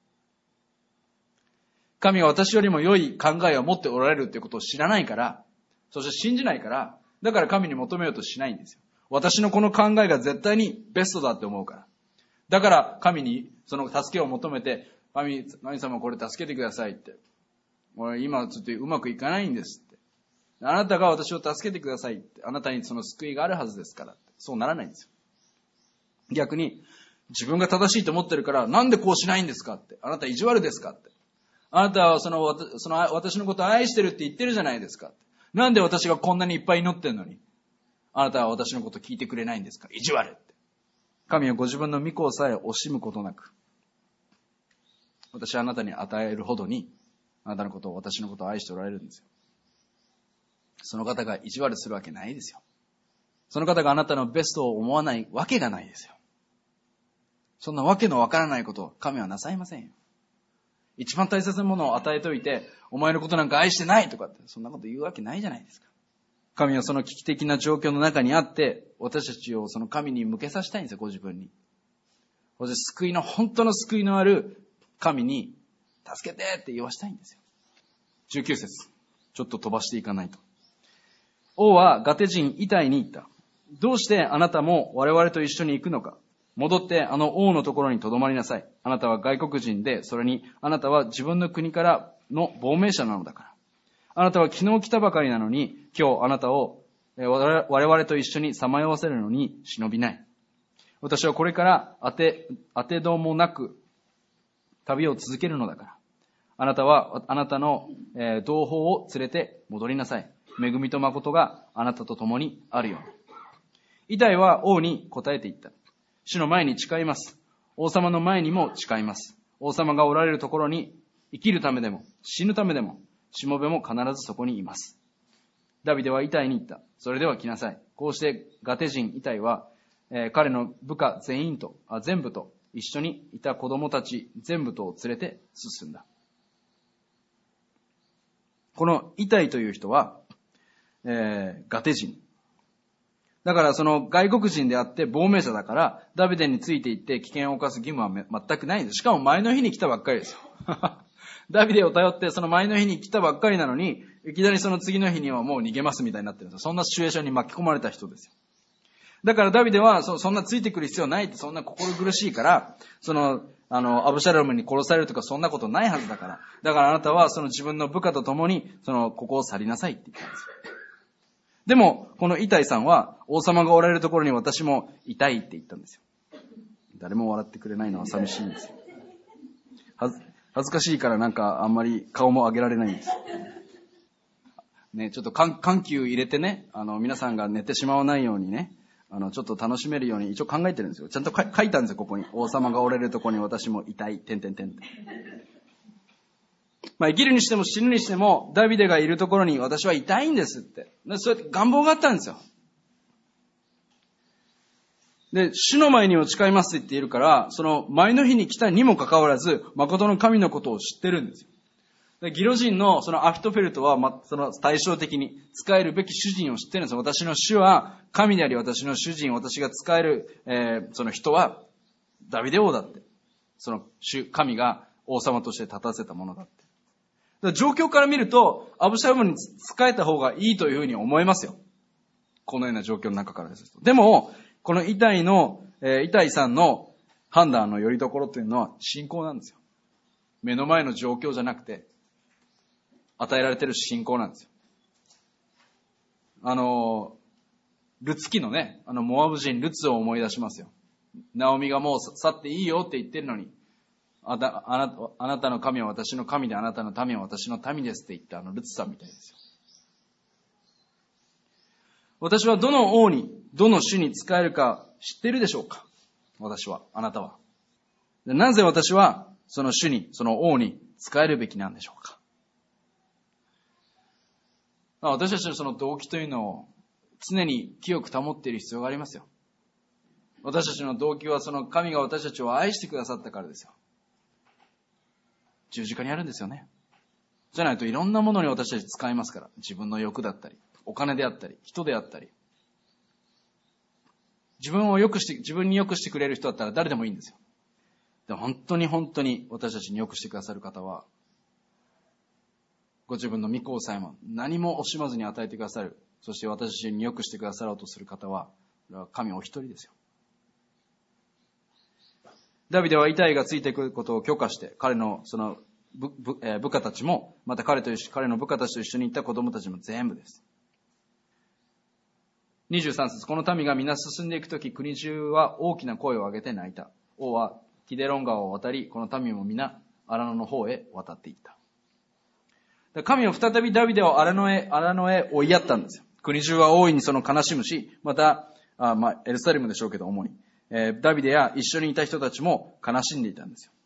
神は私よりも良い考えを持っておられるということを知らないから、そして信じないから、だから神に求めようとしないんですよ。私のこの考えが絶対にベストだって思うから。だから神にその助けを求めて、神様これ助けてくださいって。俺今ちょっとうまくいかないんですって。あなたが私を助けてくださいって。あなたにその救いがあるはずですからって。そうならないんですよ。逆に、自分が正しいと思ってるから、なんでこうしないんですかって。あなた意地悪ですかって。あなたは私のことを愛してるって言ってるじゃないですかって。なんで私がこんなにいっぱい祈ってんのに、あなたは私のこと聞いてくれないんですか。意地悪って。神はご自分の御子さえ惜しむことなく、私はあなたに与えるほどに、あなたのことを、私のことを愛しておられるんですよ。その方が意地悪するわけないですよ。その方があなたのベストを思わないわけがないですよ。そんなわけのわからないことを神はなさいませんよ。一番大切なものを与えといて、お前のことなんか愛してないとかって、そんなこと言うわけないじゃないですか。神はその危機的な状況の中にあって、私たちをその神に向けさせたいんですよ、ご自分に。そして本当の救いのある神に、助けてって言わしたいんですよ。19節。ちょっと飛ばしていかないと。王はガテ人イタイに言った。どうしてあなたも我々と一緒に行くのか。戻ってあの王のところに留まりなさい。あなたは外国人で、それにあなたは自分の国からの亡命者なのだから。あなたは昨日来たばかりなのに、今日あなたを我々と一緒にさまよわせるのに忍びない。私はこれから当てどもなく旅を続けるのだから。あなたはあなたの同胞を連れて戻りなさい。恵みと誠があなたと共にあるように。イタイは王に答えて言った。主の前に誓います。王様の前にも誓います。王様がおられるところに生きるためでも死ぬためでもしもべも必ずそこにいます。ダビデはイタイに言った。それでは来なさい。こうしてガテ人イタイは、彼の部下全部と一緒にいた子供たち全部とを連れて進んだ。このイタイという人は、ガテ人。だからその外国人であって亡命者だから、ダビデについて行って危険を冒す義務は全くないんです。しかも前の日に来たばっかりですよ。ダビデを頼ってその前の日に来たばっかりなのに、いきなりその次の日にはもう逃げますみたいになってるんですよ。そんなシチュエーションに巻き込まれた人ですよ。だからダビデはそんなついてくる必要ないって、そんな心苦しいから、アブシャロムに殺されるとかそんなことないはずだから。だからあなたはその自分の部下と共に、ここを去りなさいって言ったんですよ。でも、このイタイさんは、王様がおられるところに私もいたいって言ったんですよ。誰も笑ってくれないのは寂しいんですよ。恥ずかしいからなんかあんまり顔も上げられないんですよ。ね、ちょっと緩急入れてね、皆さんが寝てしまわないようにね、ちょっと楽しめるように一応考えてるんですよ。ちゃんと書いたんですよ、ここに。王様がおられるところに私もいたい、って。生きるにしても死ぬにしても、ダビデがいるところに私はいたいんですって。そうやって願望があったんですよ。で、主の前にも誓いますって言っているから、その前の日に来たにもかかわらず、誠の神のことを知ってるんですよ。でギロ人のそのアフィトフェルトは、その対照的に使えるべき主人を知ってるんですよ。私の主は神であり、私の主人、私が使える、その人はダビデ王だって。その神が王様として立たせたものだって。 ら状況から見ると、アブシャロムに仕えた方がいいというふうに思えますよ。このような状況の中からですと。でも、このイタイさんの判断のよりどころというのは信仰なんですよ。目の前の状況じゃなくて、与えられている信仰なんですよ。ルツ記のね、モアブ人ルツを思い出しますよ。ナオミがもう去っていいよって言ってるのに、あなたの神は私の神で、あなたの民は私の民ですって言ったルツさんみたいですよ。私はどの王に、どの主に仕えるか知っているでしょうか？私は、あなたは。なぜ私はその主に、その王に仕えるべきなんでしょうか？私たちのその動機というのを常に清く保っている必要がありますよ。私たちの動機はその神が私たちを愛してくださったからですよ。十字架にあるんですよね。じゃないといろんなものに私たち使いますから。自分の欲だったり、お金であったり、人であったり。自分に良くしてくれる人だったら誰でもいいんですよ。でも本当に私たちに良くしてくださる方は、ご自分の御子をさえも何も惜しまずに与えてくださる。そして私たちに良くしてくださろうとする方は、神お一人ですよ。ダビデはイタイがついてくることを許可して、彼のその部下たちも、また彼の部下たちと一緒に行った子供たちも全部です。23節、この民が皆進んでいくとき、国中は大きな声を上げて泣いた。王はキデロン川を渡り、この民も皆荒野の方へ渡っていった。神は再びダビデを荒野へ追いやったんですよ。国中は大いにその悲しむし、また、エルサレムでしょうけど主に、ダビデや一緒にいた人たちも悲しんでいたんですよ。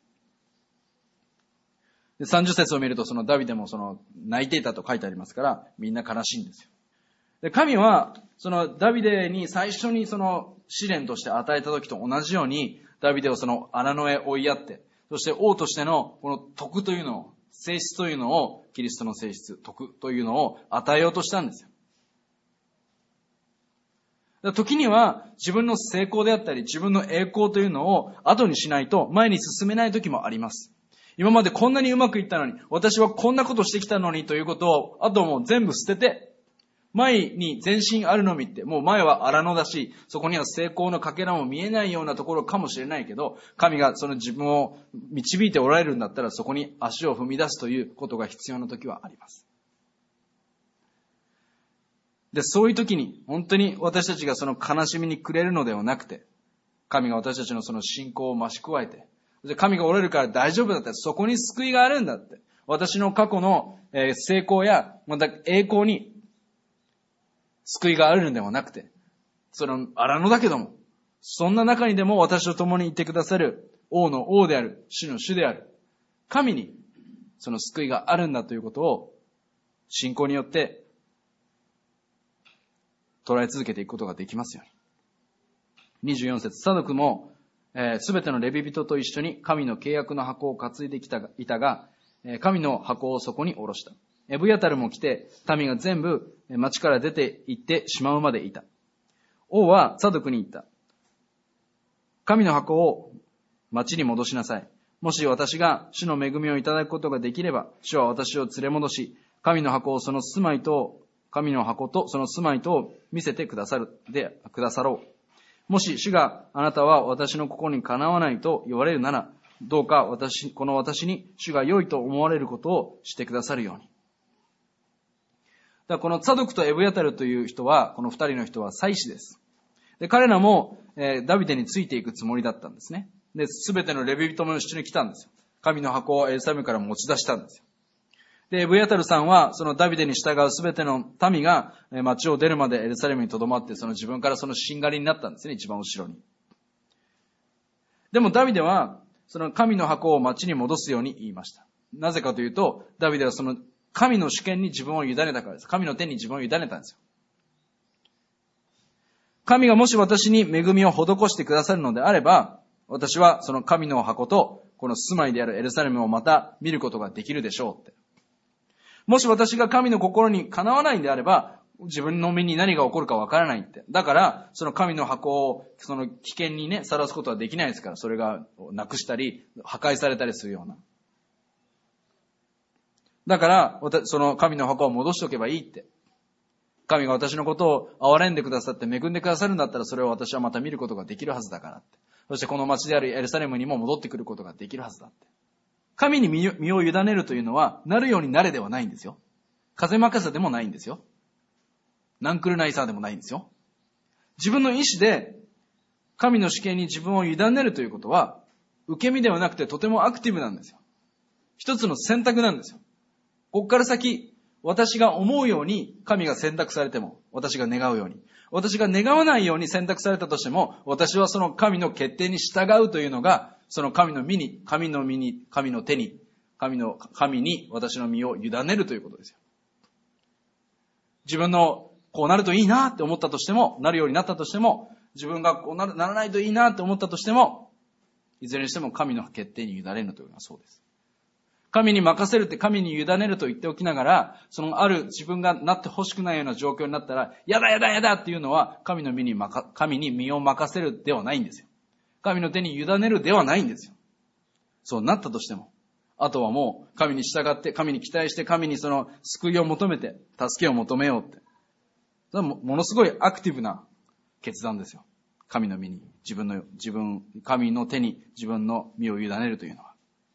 で30節を見るとそのダビデもその泣いていたと書いてありますから、みんな悲しいんですよ。で神はそのダビデに最初にその試練として与えた時と同じように、ダビデをその荒野へ追いやって、そして王としてのこの徳というのを、性質というのを、キリストの性質、徳というのを与えようとしたんですよ。時には自分の成功であったり、自分の栄光というのを後にしないと前に進めない時もあります。今までこんなにうまくいったのに、私はこんなことしてきたのにということを、あともう全部捨てて、前に前進あるのみって、もう前は荒野だし、そこには成功のかけらも見えないようなところかもしれないけど、神がその自分を導いておられるんだったら、そこに足を踏み出すということが必要な時はあります。で、そういう時に、本当に私たちがその悲しみに暮れるのではなくて、神が私たちのその信仰を増し加えて、神がおられるから大丈夫だって、そこに救いがあるんだって、私の過去の成功や、また栄光に、救いがあるのではなくて、その荒野だけども、そんな中にでも私と共にいてくださる王の王である、主の主である、神にその救いがあるんだということを信仰によって捉え続けていくことができますように。24節、サドクもすべてのレビ人と一緒に神の契約の箱を担いでいたが、神の箱をそこに下ろした。エブヤタルも来て、民が全部町から出て行ってしまうまでいた。王はサドクに言った。神の箱を町に戻しなさい。もし私が主の恵みをいただくことができれば、主は私を連れ戻し、神の箱とその住まいとを見せてくださろう。もし主があなたは私の心にかなわないと言われるなら、どうかこの私に主が良いと思われることをしてくださるように。だからこのサドクとエブヤタルという人は、この二人の人は祭司です。で、彼らも、ダビデについていくつもりだったんですね。で、すべてのレビ人も一緒に来たんですよ。神の箱をエルサレムから持ち出したんですよ。で、エブヤタルさんは、そのダビデに従うすべての民が町を出るまでエルサレムに留まって、その自分からそのしんがりになったんですね、一番後ろに。でもダビデは、その神の箱を町に戻すように言いました。なぜかというと、ダビデはその神の主権に自分を委ねたからです。神の手に自分を委ねたんですよ。神がもし私に恵みを施してくださるのであれば、私はその神の箱とこの住まいであるエルサレムをまた見ることができるでしょうって。もし私が神の心にかなわないんであれば、自分の身に何が起こるかわからないって。だから、その神の箱をその危険にね、さらすことはできないですから、それがなくしたり、破壊されたりするような。 だから、その神の墓を戻しておけばいいって。神が私のことを憐れんでくださって恵んでくださるんだったら、それを私はまた見ることができるはずだからって。そしてこの町であるエルサレムにも戻ってくることができるはずだって。神に身を委ねるというのは、なるようになれではないんですよ。風任せでもないんですよ。ナンクルナイサーでもないんですよ。自分の意志で、神の主権に自分を委ねるということは、受け身ではなくてとてもアクティブなんですよ。一つの選択なんですよ。ここから先、私が思うように神が選択されても、私が願うように。私が願わないように選択されたとしても、私はその神の決定に従うというのが、その神の手に、神に私の身を委ねるということですよ。自分のこうなるといいなって思ったとしても、なるようになったとしても、自分がこうならないといいなって思ったとしても、いずれにしても神の決定に委ねるというのはそうです。神に任せるって神に委ねると言っておきながら、そのある自分がなってほしくないような状況になったら、やだっていうのは神に身を任せるではないんですよ。神の手に委ねるではないんですよ。そうなったとしても、あとはもう神に従って、神に期待して、神にその救いを求めて、助けを求めようって。それはものすごいアクティブな決断ですよ。神の身に、神の手に自分の身を委ねるというのは。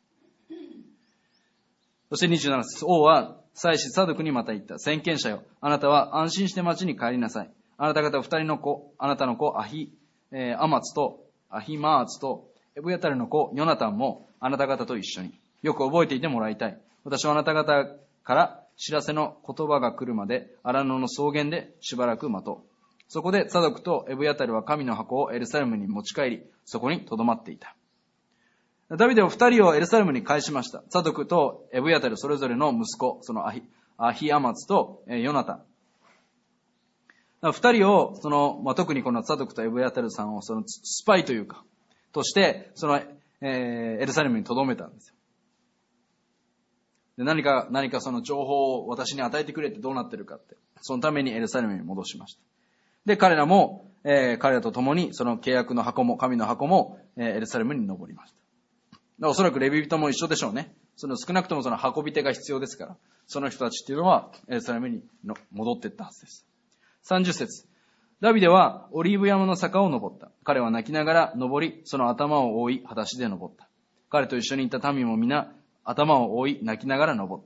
そして27節、王は祭司サドクにまた言った。先見者よ、あなたは安心して町に帰りなさい。あなた方二人の子、あなたの子アマーツとエブヤタルの子ヨナタンもあなた方と一緒に。よく覚えていてもらいたい。私はあなた方から知らせの言葉が来るまで荒野の草原でしばらく待とう。そこでサドクとエブヤタルは神の箱をエルサレムに持ち帰り、そこに留まっていた。ダビデは二人をエルサレムに返しました。サドクとエブヤタルそれぞれの息子、そのアヒアマツとヨナタン。二人を、特にこのサドクとエブヤタルさんをスパイというか、として、エルサレムに留めたんですよ。で何かその情報を私に与えてくれってどうなってるかって、そのためにエルサレムに戻しました。で、彼らと共にその契約の箱も、神の箱も、エルサレムに登りました。おそらくレビ人も一緒でしょうね。少なくともその運び手が必要ですから、その人たちっていうのはエルサレムに戻っていったはずです。30節。ダビデはオリーブ山の坂を登った。彼は泣きながら登り、その頭を覆い、裸足で登った。彼と一緒にいた民も皆、頭を覆い、泣きながら登った。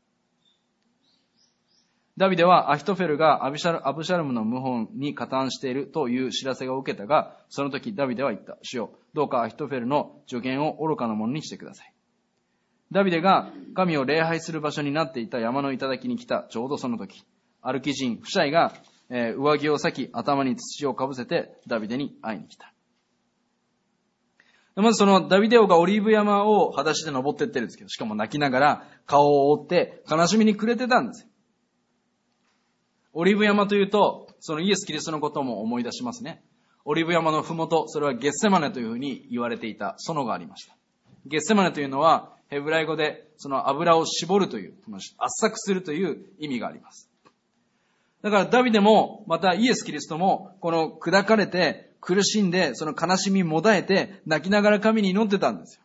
ダビデはアヒトフェルがアブシャロムの謀反に加担しているという知らせが受けたが、その時ダビデは言った。主よ、どうかアヒトフェルの助言を愚かなものにしてください。ダビデが神を礼拝する場所になっていた山の頂に来たちょうどその時、アルキ人フシャイが上着を裂き頭に土をかぶせてダビデに会いに来た。まずそのダビデ王がオリーブ山を裸足で登っていってるんですけど、しかも泣きながら顔を覆って悲しみに暮れてたんですよ。オリーブ山というと、そのイエス・キリストのことも思い出しますね。オリーブ山のふもと、それはゲッセマネというふうに言われていた園がありました。ゲッセマネというのは、ヘブライ語でその油を絞るという、圧搾するという意味があります。だからダビデも、またイエス・キリストも、この砕かれて、苦しんで、その悲しみもだえて、泣きながら神に祈ってたんですよ。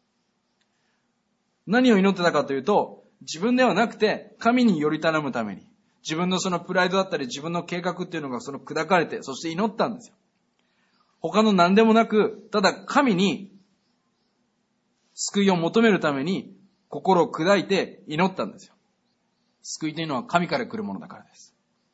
何を祈ってたかというと、自分ではなくて、神により頼むために、自分のそのプライドだったり自分の計画っていうのがその砕かれて、そして祈ったんですよ。他の何でもなく、ただ神に救いを求めるために心を砕いて祈ったんですよ。救いというのは神から来るものだからです。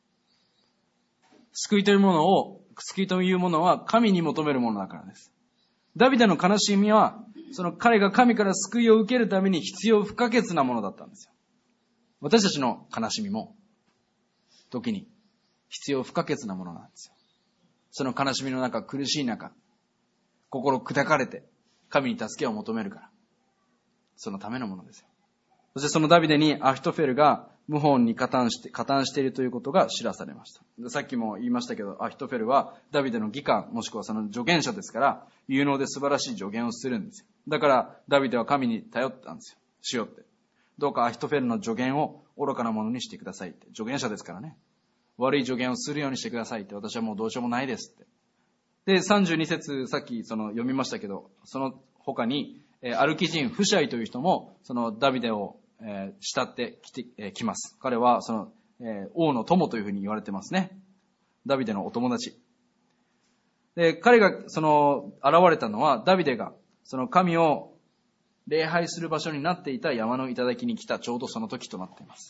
救いというものは神に求めるものだからです。ダビデの悲しみは、その彼が神から救いを受けるために必要不可欠なものだったんですよ。私たちの悲しみも、時に必要不可欠なものなんですよ。その悲しみの中、苦しい中、心砕かれて神に助けを求めるから、そのためのものですよ。そしてそのダビデにアヒトフェルが謀反に加担しているということが知らされました。さっきも言いましたけど、アヒトフェルはダビデの義官、もしくはその助言者ですから、有能で素晴らしい助言をするんですよ。だからダビデは神に頼ったんですよ。しようって。どうかアヒトフェルの助言を愚かなものにしてくださいって。助言者ですからね。悪い助言をするようにしてくださいって。私はもうどうしようもないですって。で、32節、さっき読みましたけど、その他に、アルキ人フシャイという人も、そのダビデを慕ってきます。彼はその、王の友というふうに言われてますね。ダビデのお友達。で、彼が現れたのは、ダビデがその神を礼拝する場所になっていた山の頂に来たちょうどその時となっています。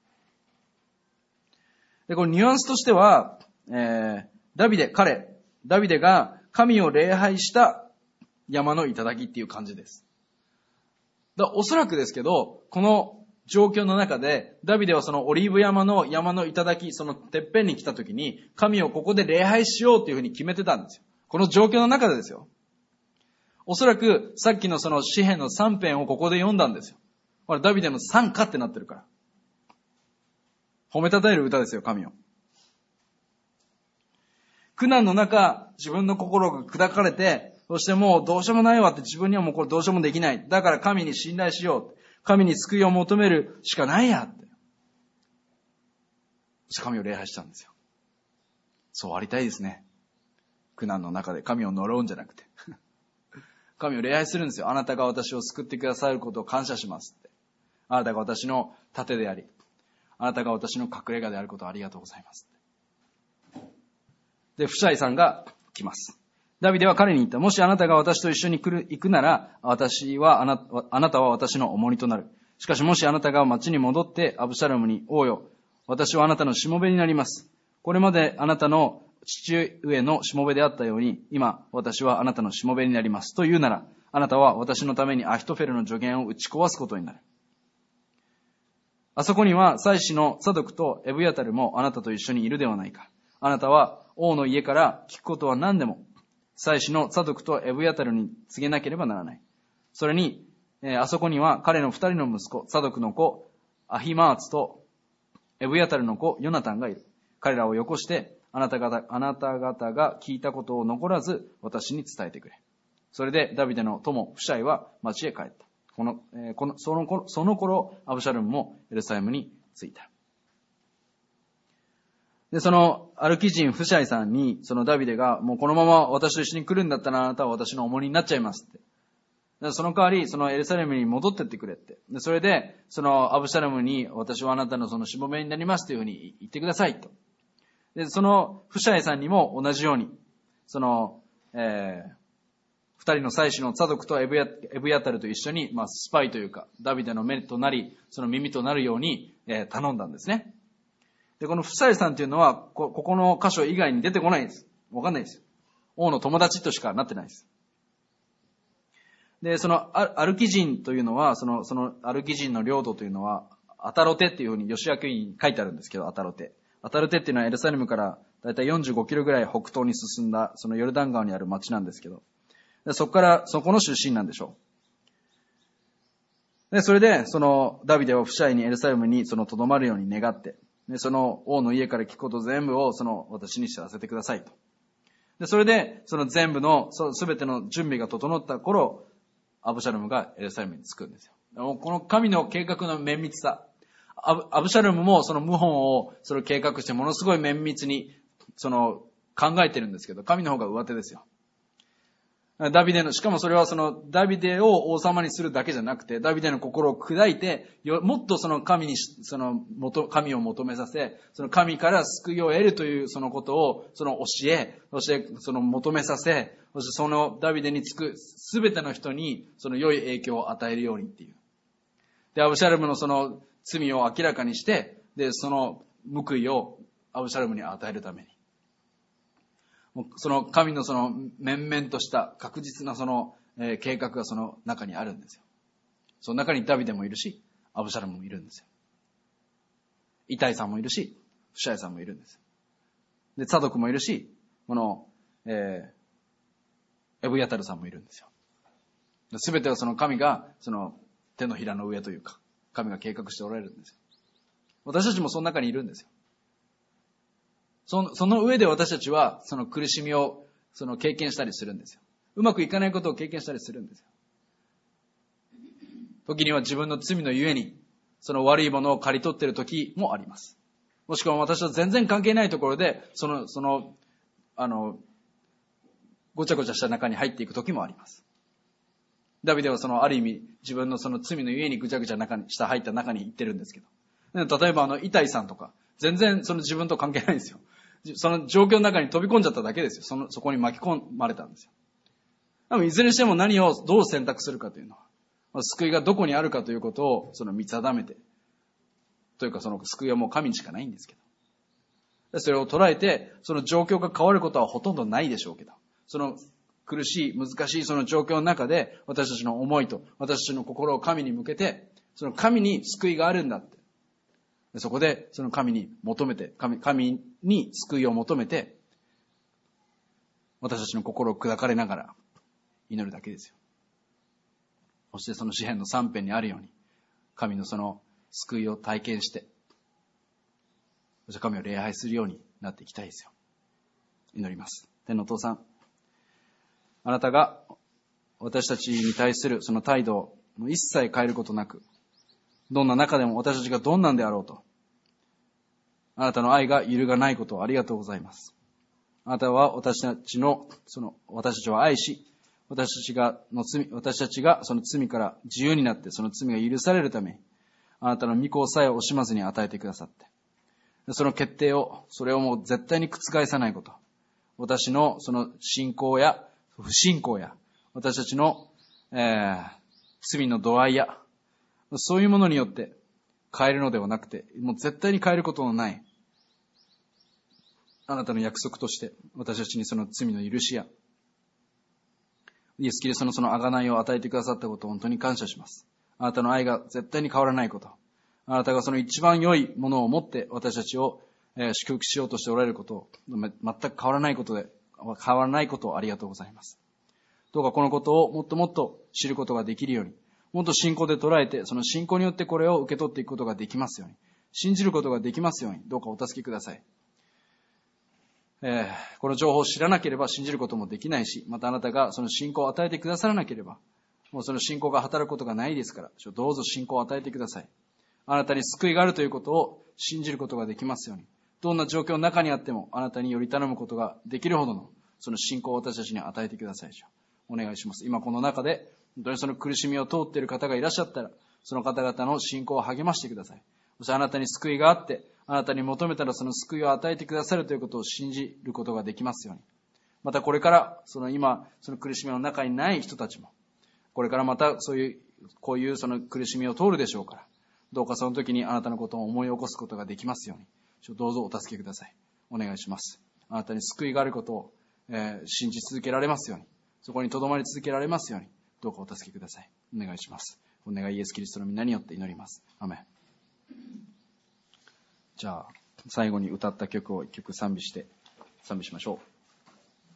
で、このニュアンスとしては、ダビデが神を礼拝した山の頂っていう感じです。おそらくですけど、この状況の中で、ダビデはそのオリーブ山の頂、そのてっぺんに来た時に、神をここで礼拝しようというふうに決めてたんですよ。この状況の中でですよ。おそらく、さっきのその詩篇の3編をここで読んだんですよ。これダビデの賛歌ってなってるから。褒めたたえる歌ですよ、神を。苦難の中、自分の心が砕かれて、そしてもうどうしようもないわって自分にはもうこれどうしようもできない。だから神に信頼しよう。神に救いを求めるしかないやって。そして神を礼拝したんですよ。そうありたいですね。苦難の中で神を呪うんじゃなくて。神を礼拝するんですよ。あなたが私を救ってくださることを感謝しますって。あなたが私の盾であり、あなたが私の隠れ家であることをありがとうございますって。で、フシャイさんが来ます。ダビデは彼に言った。もしあなたが私と一緒に行くなら、あなたは私の重荷となる。しかしもしあなたが町に戻ってアブシャロムに、王よ、私はあなたのしもべになります。これまであなたの父上のしもべであったように、今私はあなたのしもべになります。と言うなら、あなたは私のためにアヒトフェルの助言を打ち壊すことになる。あそこには祭司のサドクとエブヤタルもあなたと一緒にいるではないか。あなたは王の家から聞くことは何でも、祭司のサドクとエブヤタルに告げなければならない。それに、あそこには彼の二人の息子、サドクの子、アヒマーツとエブヤタルの子、ヨナタンがいる。彼らをよこして、あなた方が聞いたことを残らず私に伝えてくれ。それでダビデの友、フシャイは町へ帰った。その頃、アブシャロムもエルサレムに着いた。で、そのアルキ人フシャイさんに、そのダビデが、もうこのまま私と一緒に来るんだったらあなたは私の重荷になっちゃいますって。でその代わり、そのエルサレムに戻ってってくれって。でそれで、そのアブシャロムに、私はあなたのそのしもべになりますというふうに言ってくださいと。で、そのフシャイさんにも同じように、その、二人の祭司のサドクとエブヤタルと一緒に、スパイというか、ダビデの目となり、その耳となるように、頼んだんですね。で、このフシャイさんというのは、ここの箇所以外に出てこないんです。わかんないですよ。王の友達としかなってないです。で、そのアルキ人というのは、そのアルキ人の領土というのは、アタロテっていうふうにヨシア記に書いてあるんですけど、アタロテっていうのはエルサレムからだいたい45キロぐらい北東に進んだ、そのヨルダン川にある町なんですけど、でそこの出身なんでしょう。で、それで、そのダビデはフシャイにエルサレムに留まるように願って、で、その王の家から聞くこと全部を私に知らせてくださいと。で、それで、その全部の、すべての準備が整った頃、アブシャロムがエルサレムに着くんですよ。この神の計画の綿密さ。アブシャロムもその謀反を計画してものすごい綿密に考えてるんですけど、神の方が上手ですよ。しかもそれはダビデを王様にするだけじゃなくて、ダビデの心を砕いて、もっと神を求めさせ、神から救いを得るということを教え、そして求めさせ、そしてダビデにつくすべての人に良い影響を与えるようにっていう。で、アブシャロムの罪を明らかにして、で、報いをアブシャロムに与えるために。神の綿々とした確実な計画がその中にあるんですよ。その中にダビデもいるし、アブシャロムもいるんですよ。イタイさんもいるし、フシャイさんもいるんですよ。で、サドクもいるし、エブヤタルさんもいるんですよ。すべては神が手のひらの上というか、神が計画しておられるんですよ。私たちもその中にいるんですよ。その上で私たちは苦しみを経験したりするんですよ。うまくいかないことを経験したりするんですよ。時には自分の罪のゆえに悪いものを刈り取っている時もあります。もしくは私と全然関係ないところでごちゃごちゃした中に入っていく時もあります。 ダビデはある意味、自分の罪のゆえにぐちゃぐちゃ入った中に行ってるんですけど。例えばイタイさんとか、全然自分と関係ないんですよ。その状況の中に飛び込んじゃっただけですよ。そこに巻き込まれたんですよ。でもいずれにしても何をどう選択するかというのは、救いがどこにあるかということを見定めて、というか救いはもう神にしかないんですけど。それを捉えて、その状況が変わることはほとんどないでしょうけど、苦しい、難しいその状況の中で、私たちの思いと、私たちの心を神に向けて、神に救いがあるんだって。そこで、神に求めて、神に救いを求めて、私たちの心を砕かれながら祈るだけですよ。そして詩編の3編にあるように、神の救いを体験して、そして神を礼拝するようになっていきたいですよ。祈ります。天のお父さん、あなたが私たちに対するその態度を一切変えることなく、どんな中でも私たちがどんなんであろうと、あなたの愛が揺るがないことをありがとうございます。あなたは私たちを愛し、私たちがその罪から自由になってその罪が許されるために、あなたの御子さえ惜しまずに与えてくださって、その決定を、それをもう絶対に覆さないこと、私の信仰や不信仰や、私たちの、罪の度合いや、そういうものによって変えるのではなくて、もう絶対に変えることのない、あなたの約束として、私たちにその罪の許しや、イエス・キリストのその贖いを与えてくださったことを本当に感謝します。あなたの愛が絶対に変わらないこと、あなたがその一番良いものを持って私たちを祝福しようとしておられることを全く変わらないことをありがとうございます。どうかこのことをもっともっと知ることができるように、もっと信仰で捉えて、その信仰によってこれを受け取っていくことができますように、信じることができますように、どうかお助けください。この情報を知らなければ信じることもできないし、またあなたがその信仰を与えてくださらなければ、もうその信仰が働くことがないですから、どうぞ信仰を与えてください。あなたに救いがあるということを信じることができますように、どんな状況の中にあってもあなたにより頼むことができるほどのその信仰を私たちに与えてください。お願いします。今この中で本当にその苦しみを通っている方がいらっしゃったら、その方々の信仰を励ましてください。そしてあなたに救いがあって、あなたに求めたらその救いを与えてくださるということを信じることができますように。またこれから今その苦しみの中にない人たちも、これからまたこういうその苦しみを通るでしょうから、どうかその時にあなたのことを思い起こすことができますように、どうぞお助けください。お願いします。あなたに救いがあることを、信じ続けられますように、そこに留まり続けられますように、どうかお助けください。お願いします。お願いイエスキリストの皆によって祈ります。アメン。じゃあ最後に歌った曲を一曲賛美しましょう。